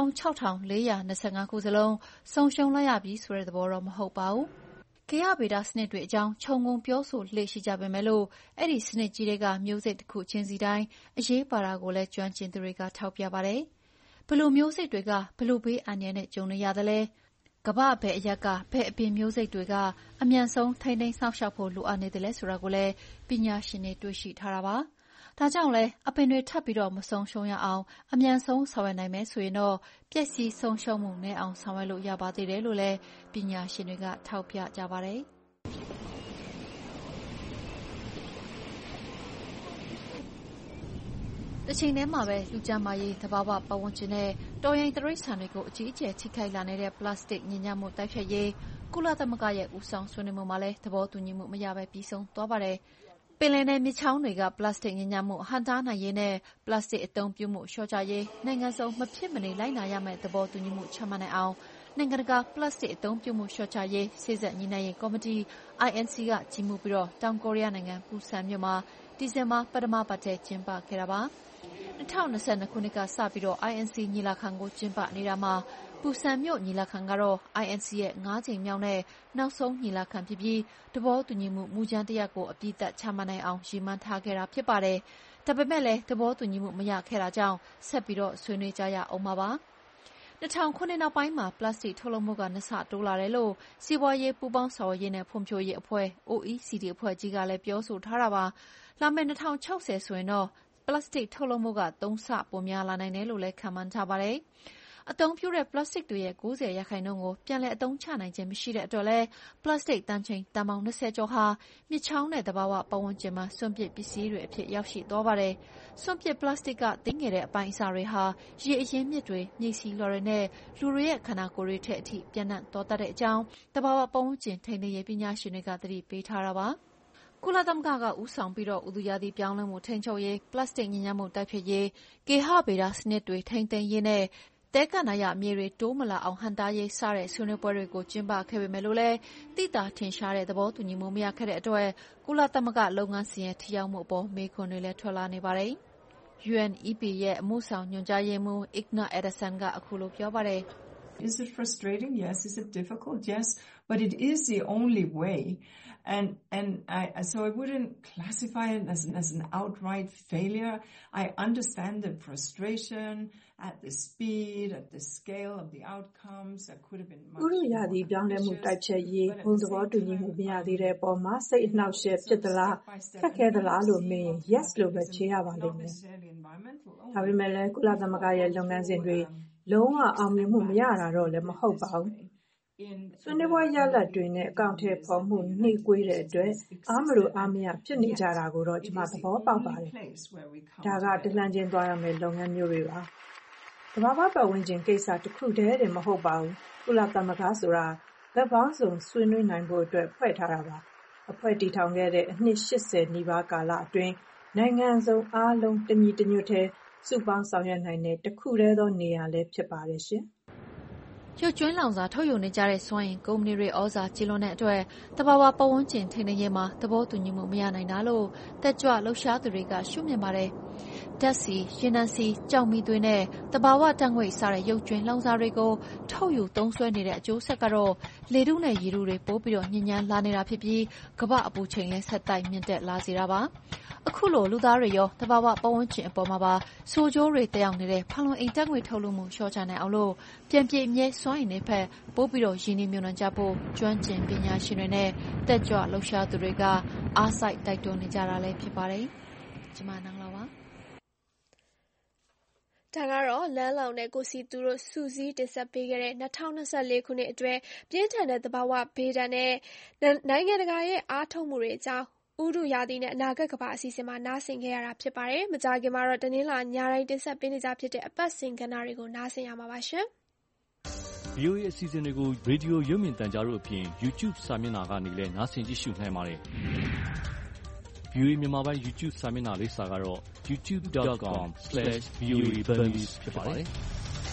[SPEAKER 7] 16,425 ခုစလုံးဆုံးရှုံးလိုက်ရပြီဆိုတဲ့သဘောတော့မဟုတ်ပါဘူး။ဂေဟဗေဒစနစ်တွေအကြောင်းခြုံငုံပြောဆိုလေ့ရှိကြပေမဲ့လို့အဲ့ဒီစနစ်ကြီးတွေကမျိုးစိတ်တစ်ခုချင်းစီတိုင်းအရေးပါတာကိုလည်းကျွမ်းကျင်သူတွေကထောက်ပြပါတယ်။ဘယ်လိုမျိုးစိတ်တွေကဘယ်လိုဘေးအန္တရာယ်နဲ့ကြုံနေရသလဲကမ္ဘာ့ဘယ်အရပ်ကဘယ်အပင်မျိုးစိတ်တွေကအမြန်ဆုံးထိန်းသိမ်းစောင့်ရှောက်ဖို့လိုအပ်နေတယ်လဲဆိုတာကိုလည်းပညာရှင်တွေတွေ့ရှိထားတာပါ။ဒါကြောင့်လည်းအပင်တွေထပ်ပြီးတော့မဆုံးရှုံးရအောင်အမြန်ဆုံးဆောင်ရွက်နိုင်မယ်ဆိုရင်တော့ပျက်စီးဆုံးရှုံးမှုနည်းအောင်ဆောင်ရွက်လို့ရပါသေးတယ်လို့လည်းပညာရှင်တွေကထောက်ပြကြပါတယ်။တချိန်တည်းမှာပဲလူကျန်းမာရေးသဘာဝပတ်ဝန်းကျင်နဲ့တော်ရင်တိရစ္ဆာန်တွေကိုအကြီးအကျယ်ထိခိုက်လာနေတဲ့ပလတ်စတစ်ညစ်ညမ်းမှုတိုက်ဖျက်ရေးကုလသမဂ္ဂရဲ့ဦးဆောင်ဆွေးနွေးမှုမှာလည်းသဘောတူညီမှုမရဘဲပြီးဆုံးသွားပါတယ်။ပင်လယ်နယ်မြစ်ချောင်းတွေကပလတ်စတစ်ညစ်ညမ်းမှုဟန့်တားနိုင်ရေးနဲ့ပလတ်စတစ်အသုံးပြုမှုလျှော့ချရေးနိုင်ငံစုံမဖြစ်မနေလိုက်နာရမယ့်သဘောတူညီမှုချမှတ်နိုင်အောင်နိုင်ငံတကာပလတ်စတစ်အသုံးပြုမှုလျှော့ချရေးစေ့စပ်ညှိနှိုင်းရေးကော်မတီ INC ကကြီးမှုပြီးတောင်ကိုရီးယားနိုင်ငံပူဆန်မြို့မှာဒီဇင်ဘာပထမပတ်ထဲကျင်းပခဲ့တာပါ။2022 ခုနှစ်ကစပြီးINC ညီလာခံကိုကျင်းပနေတာမှာပူဆန်မြို့ညီလာခံကတော့ INC ရဲ့5ကြိမ်မြောက်နဲ့နောက်ဆုံးညီလာခံဖြစ်ပြီးသဘောတူညီမှုမူကြမ်းတရပ်ကိုအပြည့်အဝချမှတ်နိုင်အောင်ရည်မှန်းထားခဲ့တာဖြစ်ပါတယ်။ဒါပေမဲ့လည်းသဘောတူညီမှုမရခဲ့တာကြောင့်ဆက်ပြီးဆွေးနွေးကြရအောင်ပါ။2000 ခုနှစ်နောက်ပိုင်းမှာပလတ်စတစ်ထုတ်လုပ်မှုက2ဆတိုးလာတယ်လို့စီးပွားရေးပူးပေါင်းဆောင်ရွက်ရေးနဲ့ဖွံ့ဖြိုးရေးအဖွဲ့ OECD အဖွဲ့ကြီးကလည်းပြောဆိုထားတာပါ။လာမယ့်2060ဆိုရင်တော့ပလတ်စတစ်ထုတ်လုပ်မှုက3ဆပိုများလာနိုင်တယ်လို့လည်းခန့်မှန်းထားပါတယ်။အသုံးပြုတဲ့ပလတ်စတစ်တွေရဲ့ 90% ကိုပြန်လည်အသုံးချနိုင်ခြင်းမရှိတဲ့အတွက်လည်းပလတ်စတစ်တန်ချိန်တန်ပေါင်း20ကျော်ဟာမြစ်ချောင်းနဲ့သဘာဝပတ်ဝန်းကျင်မှာစွန့်ပစ်ပစ္စည်းတွေအဖြစ်ရောက်ရှိသွားပါတယ်။စွန့်ပစ်ပလတ်စတစ်ကသေးငယ်တဲ့အပိုင်းအစတွေဟာရေအရင်းမြစ်တွေ၊မြေဆီလွှာတွေနဲ့လူတွေရဲ့ခန္ဓာကိုယ်တွေထဲအထိပြန့်နှံ့သွားတတ်တဲ့အကြောင်းသဘာဝပတ်ဝန်းကျင်ထိန်းသိမ်းရေးပညာရှင်တွေကသတိပေးထားတာပါ။ကုလသမဂ္ဂကဦးဆောင်ပြီးဥတုရာသီပြောင်းလဲမှုထိန်းချုပ်ရေး၊ပလတ်စတစ်ညစ်ညမ်းမှုတိုက်ဖျက်ရေး၊ဂေဟဗေဒစနစ်တွေထိန်းသိမ်းရေးနဲ့သဲကန္တာရမြေတွေတိုးမလာအောင်ဟန့်တားရေးစတဲ့ဆွေးနွေးပွဲတွေကိုကျင်းပခဲ့ပေမယ့်လို့လည်းသိသာထင်ရှားတဲ့သဘောတူညီမှုမရခဲ့တဲ့အတွက်ကုလသမဂ္ဂလုပ်ငန်းစဉ်ရဲ့ထိရောက်မှုအပေါ်မေးခွန်းတွေလည်းထွက်လာနေပါတယ်။ UNEP ရဲ့အမှုဆောင်ညွှန်ကြားရေးမှူး Ignar Ederson ကအခုလိုပြောပါတယ်။
[SPEAKER 20] Is it frustrating? Yes. Is it difficult? Yes. But it is the only way. So I wouldn't classify it as an outright failure. I understand the frustration at the speed, at the scale of the outcomes. That could have been much more ambitious.
[SPEAKER 14] ဥတုရာသီပြောင်းလဲမှုတိုက်ဖျက်ရေးဘုံသဘောတူညီမှုမရသေးတဲ့အပေါ်မှာစိတ်အနှောက်အယှက်ဖြစ်သလားခက်ခဲသလားလို့မေးရင် yes လို့ပဲဖြေရပါလိမ့်မယ်။ဒါပေမဲ့လည်းကုလသမဂ္ဂရဲ့လုပ်ငန်းစဉ်တွေလုံးဝအောင်မြင်မှုမရတာတော့လည်းမဟုတ်ပါဘူး။ဆွေးနွေးပွဲရလဒ်တွေနဲ့အကောင့်ထဲပေါ်မှုနှိမ့်ကွေးတဲ့အတွက်အားမလို့အားမရဖြစ်နေကြတာကိုတော့ကျွန်မသဘောပေါက်ပါတယ်။ဒါကတလှမ်းချင်းသွားရမယ့်လုပ်ငန်းမျိုးတွေပါ။သဘာဝပတ်ဝန်းကျင်ကိစ္စတစ်ခုတည်းတင်မဟုတ်ပါဘူး။ကုလသမဂ္ဂဆိုတာဘက်ပေါင်းစုံဆွေးနွေးနိုင်ဖို့အတွက်ဖွဲ့ထားတာပါ။အဖွဲ့တည်ထောင်ခဲ့တဲ့အနှစ်80နီးပါးကာလအတွင်းနိုင်ငံစုံအားလုံးတညီတညွတ်ထဲစုပေါင်းဆောင်ရွက်နိုင်တဲ့တစ်ခုတည်းသောနေရာလည်းဖြစ်ပါတယ်ရှင်။
[SPEAKER 7] ရုပ်ကြွင်းလောင်စာထုတ်ယူနေကြတဲ့စွမ်းအင်ကုမ္ပဏီတွေဩဇာကြီးလွန်တဲ့အတွက်သဘာဝပတ်ဝန်းကျင်ထိန်းသိမ်းရေးမှာသဘောတူညီမှုမရနိုင်တာလို့တက်ကြွလှုပ်ရှားသူတွေကရှုမြင်ပါတယ်။ဓာတ်ဆီ၊ရေနံဆီ၊ကျောက်မီးသွေးနဲ့သဘာဝဓာတ်ငွေ့စတဲ့ရုပ်ကြွင်းလောင်စာတွေကိုထုတ်ယူသုံးစွဲနေတဲ့အကျိုးဆက်ကတော့လေထုနဲ့ရေထုတွေပိုပြီးညစ်ညမ်းလာနေတာဖြစ်ပြီးကမ္ဘာအပူချိန်လည်းဆက်တိုက်မြင့်တက်လာစေတာပါ။အခုလိုလူသားတွေရောသဘာဝပတ်ဝန်းကျင်အပေါ်မှာပါဆိုးကျိုးတွေတက်ရောက်နေတဲ့ဖန်လုံအိမ်ဓာတ်ငွေ့ထုတ်လွှတ်မှုလျှော့ချနိုင်အောင်လို့ပြန်ပြည့်မြဲစွမ်းအင်တွေဘက်ပိုပြီးရင်းနှီးမြှုပ်နှံကြဖို့ကျွမ်းကျင်ပညာရှင်တွေနဲ့တက်ကြွလှုပ်ရှားသူတွေကအားစိုက်တိုက်တွန်းနေကြတာလည်းဖြစ်ပါတယ်။ကျွန်မနန်းလောပါ
[SPEAKER 2] ဒါကတော့လမ်းလောင်တဲ့ကိုစီသူတို့စူးစီးတင်ဆက်ပေးခဲ့တဲ့2024ခုနှစ်အတွင်းပြင်းထန်တဲ့သဘာဝဘေးဒဏ်နဲ့နိုင်ငံတကာရဲ့အားထုတ်မှုတွေအကြောင်းဥတုရာသီနဲ့အနာဂတ်ကမ္ဘာအစီအစဉ်မှာနားဆင်ခဲ့ရတာဖြစ်ပါတယ်။မကြာခင်မှာတော့တနင်္လာညတိုင်းတင်ဆက်ပေးနေကြဖြစ်တဲ့အပတ်စဉ်ကဏ္ဍတွေကိုနားဆင်ရမှာပါရှင်။
[SPEAKER 5] VOA အစီအစဉ်တွေကိုရေဒီယိုရုပ်မြင်သံကြားတို့အပြင် YouTube စာမျက်နှာကနေလည်းနားဆင်ကြည့်ရှုနိုင်ပါတယ်။ VOA မြန်မာပိုင်း YouTube စာမျက်နှာလိပ်စာကတော့ youtube.com/voaburmese ဖြစ်ပါတယ်။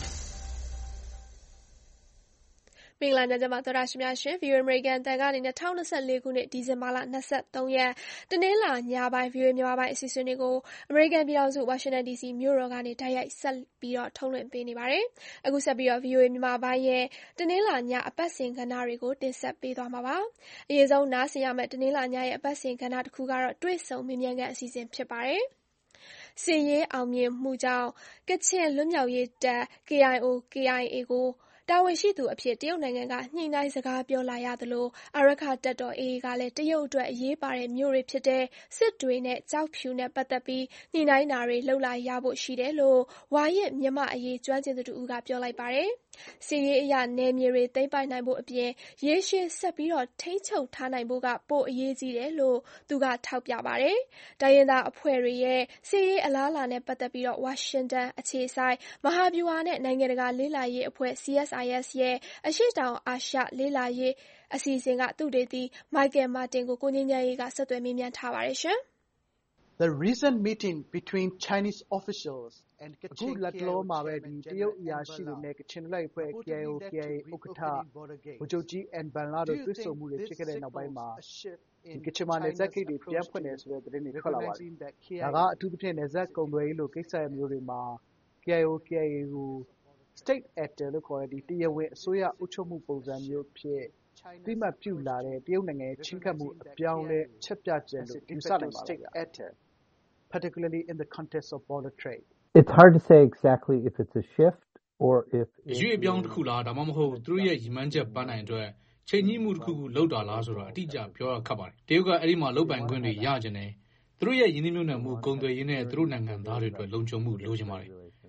[SPEAKER 2] မင်္ဂလာညချမ်းပါသောတာရှင်များရှင် VOA American အသံကနေ2024ခုနှစ်ဒီဇင်ဘာလ23ရက်တနင်္လာညပိုင်း VOA မြန်မာပိုင်းအစီအစဉ်တွေကို American ပြည်ထောင်စု Washington DC မြို့တော်ကနေတိုက်ရိုက်ဆက်ပြီးထုတ်လွှင့်ပေးနေပါတယ်။အခုဆက်ပြီး VOA မြန်မာပိုင်းရဲ့တနင်္လာညအပတ်စဉ်ကဏ္ဍတွေကိုတင်ဆက်ပေးသွားမှာပါ။အရင်ဆုံးနားဆင်ရမယ့်တနင်္လာညရဲ့အပတ်စဉ်ကဏ္ဍတစ်ခုကတော့တွေ့ဆုံမေးမြန်းခန်းအစီအစဉ်ဖြစ်ပါတယ်။စစ်ရေးအောင်မြင်မှုကြောင့်ကချင်လွတ်မြောက်ရေးတပ် KIO/KIA ကိုတာဝန်ရှိသူအဖြစ်တရုတ်နိုင်ငံကညှိနှိုင်းစကားပြောလာရသလိုအာရက္ခတပ်တော် AA ကလည်းတရုတ်အတွက်အရေးပါတဲ့မြို့တွေဖြစ်တဲ့စစ်တွေနဲ့ကျောက်ဖြူနဲ့ပတ်သက်ပြီးညှိနှိုင်းတာတွေလုပ်လာရဖို့ရှိတယ်လို့ဝါရင့်မြန်မာ့အရေးကျွမ်းကျင်သူတဦးကပြောလိုက်ပါတယ်။စစ်ရေးအရနယ်မြေတွေသိမ်းပိုက်နိုင်ဖို့အပြင်ရေရှည်ဆက်ပြီးထိန်းချုပ်ထားနိုင်ဖို့ကပိုအရေးကြီးတယ်လို့သူကထောက်ပြပါတယ်။တိုင်းရင်းသားအဖွဲ့တွေရဲ့စစ်ရေးအလားအလာနဲ့ပတ်သက်ပြီးဝါရှင်တန်အခြေစိုက်မဟာဗျူဟာနဲ့နိုင်ငံတကာလေ့လာရေးအဖွဲ့ CSIS ရဲ့အရှေ့တောင်အာရှလေ့လာရေးအစီအစဉ်ကသုတေသီ Michael Martin ကိုကိုငြိမ်းချမ်းရေးကဆက်သွယ်မေးမြန်းထားပါတယ်ရှင်။
[SPEAKER 21] The recent meeting between Chinese officials and Kachin KIO တရုတ်အရာရှိတွေနဲ့ကချင်လွတ်အဖွဲ့ KIO/KIA ဥက္ကဋ္ဌဗိုလ်ချုပ်ကြီးအန်ဘန်လာတို့တွေ့ဆုံမှုတွေဖြစ်ခဲ့တဲ့နောက်ပိုင်းမှာကချင်မှာနယ်စပ်ဂိတ်တွေပြန်ဖွင့်တယ်ဆိုတဲ့သတင်းတွေထွက်လာပါတယ်။ဒါကအထူးသဖြင့်နယ်စပ်ကုန်သွယ်ရေးလိုကိစ္စရပ်မျိုးတွေမှာ KIO/KIA ကို State Actor လို့ခေါ်တဲ့တရားဝင်အစိုးရအုပ်ချုပ်မှုပုံစံမျိုးဖြစ်အသိအမှတ်ပြုလာတဲ့တရုတ်နိုင်ငံရဲ့ချဉ်းကပ်မှုအပြောင်းအလဲအချက်ပြချက်လို့ယူဆနိုင်ပါတယ်။ particularly in the context of border trade.
[SPEAKER 22] It's hard to say exactly if it's a shift or if
[SPEAKER 12] ရွေ့ပြောင်းတစ်ခုလားဒါမှမဟုတ်သူတို့ရဲ့ရည်မှန်းချက်ပန်းနိုင်အတွက်ချိန်ကြီးမှုတစ်ခုခုလောက်တာလားဆိုတာအတိအကျပြောရခက်ပါတယ်။တရုတ်ကအဲ့ဒီမှာလုတ်ပိုင်ခွင့်တွေရကျင်တယ်။သူတို့ရဲ့ယင်းနှိမ့်ညွန့်မှုကုန်သွယ်ရေးနဲ့သူတို့နိုင်ငံသားတွေအတွက်လုံခြုံမှုလိုချင်ပါတယ်။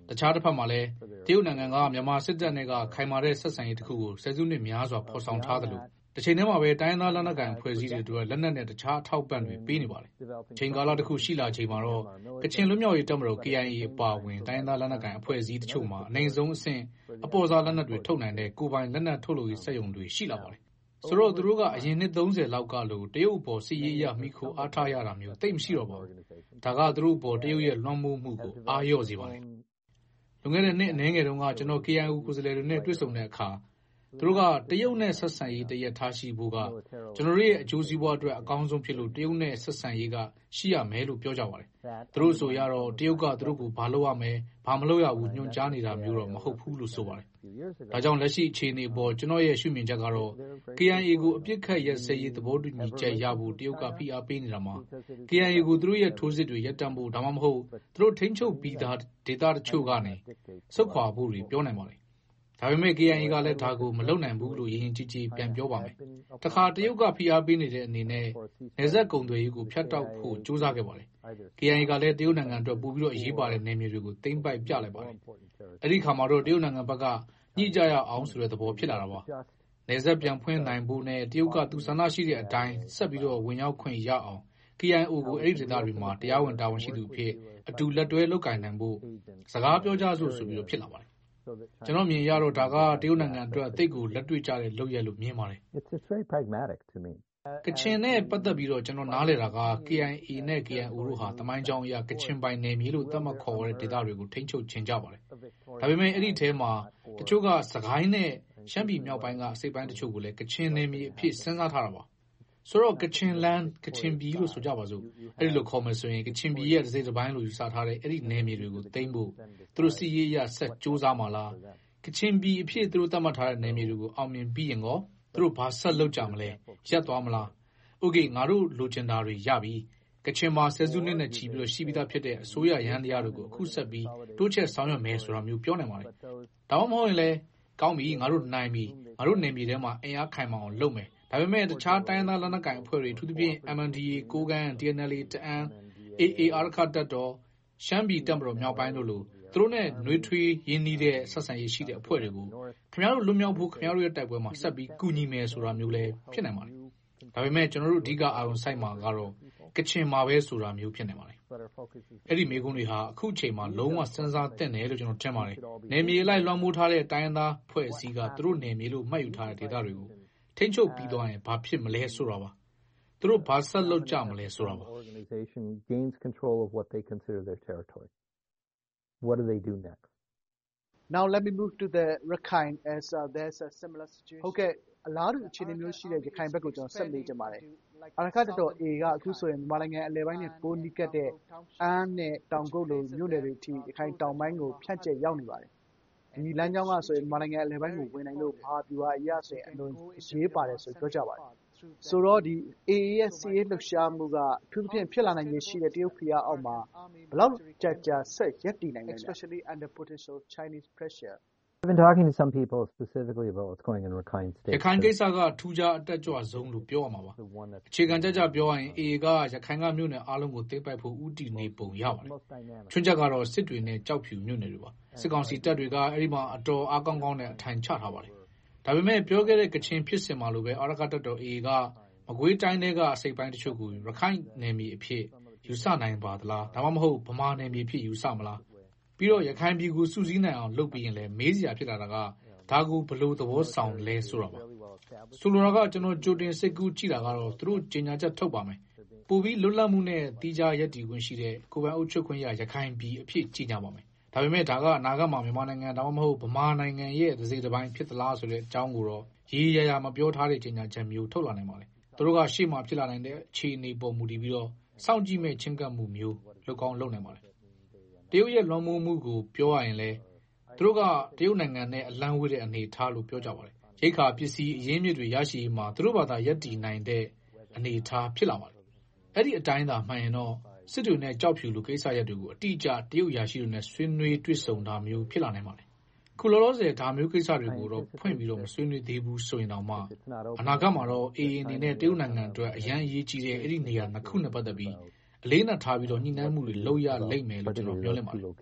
[SPEAKER 12] တခြားတစ်ဖက်မှာလည်းတရုတ်နိုင်ငံကမြန်မာစစ်တပ်နဲ့ကခိုင်မာတဲ့ဆက်ဆံရေးတစ်ခုကိုဆယ်စုနှစ်များစွာဖော်ဆောင်ထားသလိုတစ်ချိန်တည်းမှာပဲတိုင်းရင်းသားလက်နက်ကိုင်အဖွဲ့အစည်းတွေအတွက်လက်နက်နဲ့တခြားအထောက်ပံ့တွေပေးနေပါတယ်။ချိန်ကာလတစ်ခုရှိလာချိန်မှာတော့ကချင်လွတ်မြောက်ရေးတပ်မတော် KIA အပါအဝင်တိုင်းရင်းသားလက်နက်ကိုင်အဖွဲ့အစည်းတချို့မှာအနိုင်ဆုံးအဆင့်အပေါ်စားလက်နက်တွေထုတ်နိုင်တဲ့ကိုယ်ပိုင်လက်နက်ထုတ်လုပ်ရေးစက်ရုံတွေရှိလာပါတယ်။ဆိုတော့သူတို့ကအရင်နှစ်30လောက်ကလိုတရုတ်အပေါ်စစ်ရေးအရမိခိုအားထားရတာမျိုးသိပ်မရှိတော့ပါဘူး။ဒါကသူတို့အပေါ်တရုတ်ရဲ့လွှမ်းမိုးမှုကိုအားလျော့စေပါတယ်။လွန်ခဲ့တဲ့နှစ်အနည်းငယ်တုန်းကကျွန်တော် KIO ကိုယ်စားလှယ်တွေနဲ့တွေ့ဆုံတဲ့အခါသူတို့ကတရုတ်နဲ့ဆက်ဆံရေးတရက်ထားရှိဖို့ကကျွန်တော်တို့ရဲ့အကျိုးစီးပွားအတွက်အကောင်းဆုံးဖြစ်လို့တရုတ်နဲ့ဆက်ဆံရေးကရှိရမယ်လို့ပြောကြပါတယ်။သူတို့ဆိုရတော့တရုတ်ကသူတို့ကိုဘာလုပ်ရမယ်ဘာမလုပ်ရဘူးညွှန်ကြားနေတာမျိုးတော့မဟုတ်ဘူးလို့ဆိုပါတယ်။ဒါကြောင့်လက်ရှိအခြေအနေပေါ်ကျွန်တော်ရဲ့ရှုမြင်ချက်ကတော့ KIA ကိုအပြစ်ခတ်ရက်စဲရေးသဘောတူညီချက်ရဖို့တရုတ်ကဖိအားပေးနေတာမှာ KIA ကိုသူတို့ရဲ့ထိုးစစ်တွေရပ်တန့်ဖို့ဒါမှမဟုတ်သူတို့ထိန်းချုပ်ပြီးသားဒေသတချို့ကနေဆုတ်ခွာဖို့တွေပြောနိုင်ပါတယ်။ဒါပေမဲ့ KIA ကလည်းဒါကိုမလုပ်နိုင်ဘူးလို့ရင်ကြီးကြီးပြန်ပြောပါမယ်။တခါတရုတ်ကဖိအားပေးနေတဲ့အနေနဲ့နယ်စပ်ကုန်သွယ်ရေးကိုဖျက်တောက်ဖို့ကြိုးစားခဲ့ပါတယ်။ KIA ကလည်းတရုတ်နိုင်ငံအတွက်ပိုပြီးတော့အရေးပါတဲ့နယ်မြေတွေကိုသိမ်းပိုက်ပြလိုက်ပါတယ်။အဲ့ဒီခါမှာတော့တရုတ်နိုင်ငံဘက်ကညှိကြရအောင်ဆိုတဲ့သဘောဖြစ်လာတာပါ။နယ်စပ်ပြန်ဖွင့်နိုင်ဖို့နဲ့တရုတ်ကသူဆန္ဒရှိတဲ့အတိုင်းဆက်ပြီးတော့ဝင်ရောက်ခွင့်ရအောင် KIO ကိုအဲ့ဒီဒေသတွေမှာတရားဝင်တာဝန်ရှိသူအဖြစ်အတူလက်တွဲလုပ်ကိုင်နိုင်ဖို့စကားပြောကြစို့ဆိုပြီးတော့ဖြစ်လာပါတယ်။ကျွန်တော်မြင်ရတော့ဒါကတရုတ်နိုင်ငံအတွက်အသိကိုလက်တွေ့ကြတဲ့လုပ်ရလို့မြင်ပါတယ်။
[SPEAKER 22] It's very pragmatic to me.
[SPEAKER 12] ကချင်နဲ့ပတ်သက်ပြီးတော့ကျွန်တော်နားလည်တာက KIA နဲ့ KIO တို့ဟာတမိုင်းကြောင်းအရာကချင်ပိုင်နယ်မြေလို့သတ်မှတ်ခေါ်တဲ့ဒေသတွေကိုထိန်းချုပ်ချင်ကြပါတယ်။ဒါပေမဲ့အဲ့ဒီထဲမှာတချို့ကစကိုင်းနဲ့ရှမ်းပြည်မြောက်ပိုင်းကအစိပ်ပိုင်းတချို့ကိုလည်းကချင်နယ်မြေအဖြစ်စဉ်းစားထားတာပါ။ဆိုတော့ကချင်လန်ကချင်ပြည်လို့ဆိုကြပါစို့အဲ့ဒီလိုခေါ်မယ်ဆိုရင်ကချင်ပြည်ရဲ့တစ်စိတ်တစ်ပိုင်းလို့ယူဆထားတဲ့အဲ့ဒီနယ်မြေတွေကိုသိမ်းဖို့သူတို့စီရေးရဆက်စူးစမ်းမှာလားကချင်ပြည်အဖြစ်သူတို့သတ်မှတ်ထားတဲ့နယ်မြေတွေကိုအောင်မြင်ပြီးရင်ကောသူတို့ဘာဆက်လုပ်ကြမလဲရပ်သွားမလားโอเคငါတို့လိုချင်တာတွေရပြီကချင်မှာဆယ်စုနှစ်နဲ့ချီပြီးတော့ရှိပြီးသားဖြစ်တဲ့အစိုးရရဟန်းတရားတွေကိုအခုဆက်ပြီးတိုးချဲ့ဆောင်ရွက်မယ်ဆိုတာမျိုးပြောနိုင်ပါတယ်ဒါမှမဟုတ်ရင်လည်းကောင်းပြီငါတို့နိုင်ပြီငါတို့နယ်မြေထဲမှာအင်အားခိုင်မာအောင်လုပ်မယ်ဒါပေမဲ့တခြားတိုင်းသားလက်နက်ကိုင်အဖွဲ့တွေထူးသဖြင့် MNDAA ကိုကန့် TNLA တအန်း AA အာရခတပ်တော်ရှမ်းပြည်တပ်မတော်မြောက်ပိုင်းတို့လိုသူတို့နဲ့နှွေးထွေးရင်းနှီးတဲ့ဆက်ဆံရေးရှိတဲ့အဖွဲ့တွေကိုခင်ဗျားတို့လွတ်မြောက်ဖို့ခင်ဗျားတို့ရဲ့တိုက်ပွဲမှာဆက်ပြီးကူညီမယ်ဆိုတာမျိုးလည်းဖြစ်နိုင်ပါတယ်ဒါပေမဲ့ကျွန်တော်တို့အဓိကအာရုံစိုက်မှာကတော့ကချင်မှာပဲဆိုတာမျိုးဖြစ်နေပါတယ်အဲ့ဒီမိကုန်းတွေဟာအခုချိန်မှာလုံးဝစဉ်းစားသင့်တယ်လို့ကျွန်တော်ထင်ပါတယ်နယ်မြေလိုက်လွှမ်းမိုးထားတဲ့တိုင်းရင်းသားဖွဲ့အစည်းကသူတို့နယ်မြေလို့မှတ်ယူထားတဲ့ဒေသတွေကိုထိန်းချုပ်ပြီးသွားရင်ဘာဖြစ်မလဲဆိုတာပါသူတို့ဘာဆက်လုပ်ကြမလဲဆိုတာပါ
[SPEAKER 22] organization gains control of what they consider their territory. What do they do next?
[SPEAKER 21] Now let me move to the Rakhine as there's a similar situation. ဟုတ်ကဲ့အလားတူအခြေအနေမျိုးရှိတဲ့ရခိုင်ဘက်ကိုကျွန်တော်ဆက်မေးချင်ပါတယ်။အာရခတပ်တော် A ကအခုဆိုရင်မြန်မာနိုင်ငံအလယ်ပိုင်းနဲ့ပိုနီးကပ်တဲ့အမ်းနဲ့တောင်ကုတ်လိုမြို့နယ်တွေအထိရခိုင်တောင်ပိုင်းကိုဖြန့်ကျက်ရောက်နေပါတယ်။ဒီလမ်းကြောင်းကဆိုရင်မြန်မာနိုင်ငံအလယ်ပိုင်းကိုဝင်နိုင်လို့ဘာပြူဟာအရဆိုရင်အလွန်ရေးပါတယ်ဆိုပြောကြပါတယ်။ဆိုတော့ဒီ AA ရဲ့စီးရေးလှုပ်ရှားမှုကအထူးသဖြင့်ဖြစ်လာနိုင်ရရှိတဲ့တရုတ်ဖိအားအောက်မှာဘယ်လောက်ကြာဆက်ရပ်တည်နိုင်လဲ especially under potential Chinese pressure.
[SPEAKER 22] I've been talking to some people specifically about what's going on in Rakhine State.
[SPEAKER 12] ရခိုင်ကိစ္စကထူးခြားအတက်ကြွဆုံးလို့ပြောရမှာပါ။အခြေခံကြပြောရရင် AA ကရခိုင်ကမြို့နယ်အားလုံးကိုသိမ်းပိုက်ဖို့ဦးတည်နေပုံရပါတယ်။ချွန်းချက်ကတော့စစ်တွေနဲ့ကြောက်ဖြူမြို့နယ်တွေပါ။စစ်ကောင်စီတပ်တွေကအဲ့ဒီမှာအတော်အားကောင်းကောင်းနဲ့အထိုင်ချထားပါတယ်။ဒါပေမဲ့ပြောခဲ့တဲ့ကချင်ဖြစ်စဉ်မှာလိုပဲအာရခတပ်တော် AA ကမကွေးတိုင်းတွေကအစိပ်ပိုင်းတချို့ကိုရခိုင်နယ်မြေအဖြစ်ယူဆနိုင်ပါသလားဒါမှမဟုတ်ဗမာနယ်မြေဖြစ်ယူဆမလားပြီးတော့ရခိုင်ပြည်ကိုစုစည်းနိုင်အောင်လုပ်ပြီးရင်လည်းမေးစရာဖြစ်လာတာကဒါကိုဘလို့သဘောဆောင်လဲဆိုတာပါဆိုလိုတာကကျွန်တော်ကြိုတင်စိတ်ကူးကြည့်တာကတော့သူတို့ကြေညာချက်ထုတ်ပါမယ်ပိုပြီးလွတ်လပ်မှုနဲ့တီးခြားရပ်တည်ခွင့်ရှိတဲ့ကိုယ်ပိုင်အုပ်ချုပ်ခွင့်ရရခိုင်ပြည်အဖြစ်ကြေညာပါမယ်ဒါပေမဲ့ဒါကအနာဂတ်မှာမြန်မာနိုင်ငံဒါမှမဟုတ်ဗမာနိုင်ငံရဲ့တစ်စိတ်တစ်ပိုင်းဖြစ်သလားဆိုတဲ့အကြောင်းကိုတော့ရေးရမပြောထားတဲ့ကြေညာချက်မျိုးထုတ်လာနိုင်ပါလေသူတို့ကရှေ့မှာဖြစ်လာနိုင်တဲ့အခြေအနေပေါ်မူတည်ပြီးတော့စောင့်ကြည့်မဲ့ချင်းကပ်မှုမျိုးလုပ်ကောင်းလုပ်နိုင်ပါလေတရုတ်ရဲ့လွန်မိုးမှုကိုပြောရရင်လည်းသူတို့ကတရုတ်နိုင်ငံနဲ့အလံဝေးတဲ့အနေထားလို့ပြောကြပါတယ်ရိတ်ခါပစ္စည်းအရင်းမြစ်တွေရရှိမှာသူတို့ဘာသာရပ်တည်နိုင်တဲ့အနေထားဖြစ်လာပါတယ်အဲ့ဒီအတိုင်းသာမှန်ရင်တော့စစ်တွေနဲ့ကြောက်ဖြူလိုကိစ္စရပ်တွေကိုအတိအကျတရုတ်ရာရှိတွေနဲ့ဆွေးနွေးတွေ့ဆုံတာမျိုးဖြစ်လာနိုင်ပါတယ်ခုလောလောဆယ်ဒါမျိုးကိစ္စတွေကိုတော့ဖွင့်ပြီးတော့မဆွေးနွေးသေးဘူးဆိုရင်တော့မှအနာဂတ်မှာတော့ AA အနေနဲ့တရုတ်နိုင်ငံအတွက်အရန်အရေးကြီးတဲ့အဲ့ဒီနေရာနှစ်ခုနဲ့ပတ်သက်ပြီးအလေးနက်ထားပြီးညှိနှိုင်းမှုတွေလုပ်ရလိမ့်မယ်လို့ကျွန်တော်မျှော်လင့်ပါတယ်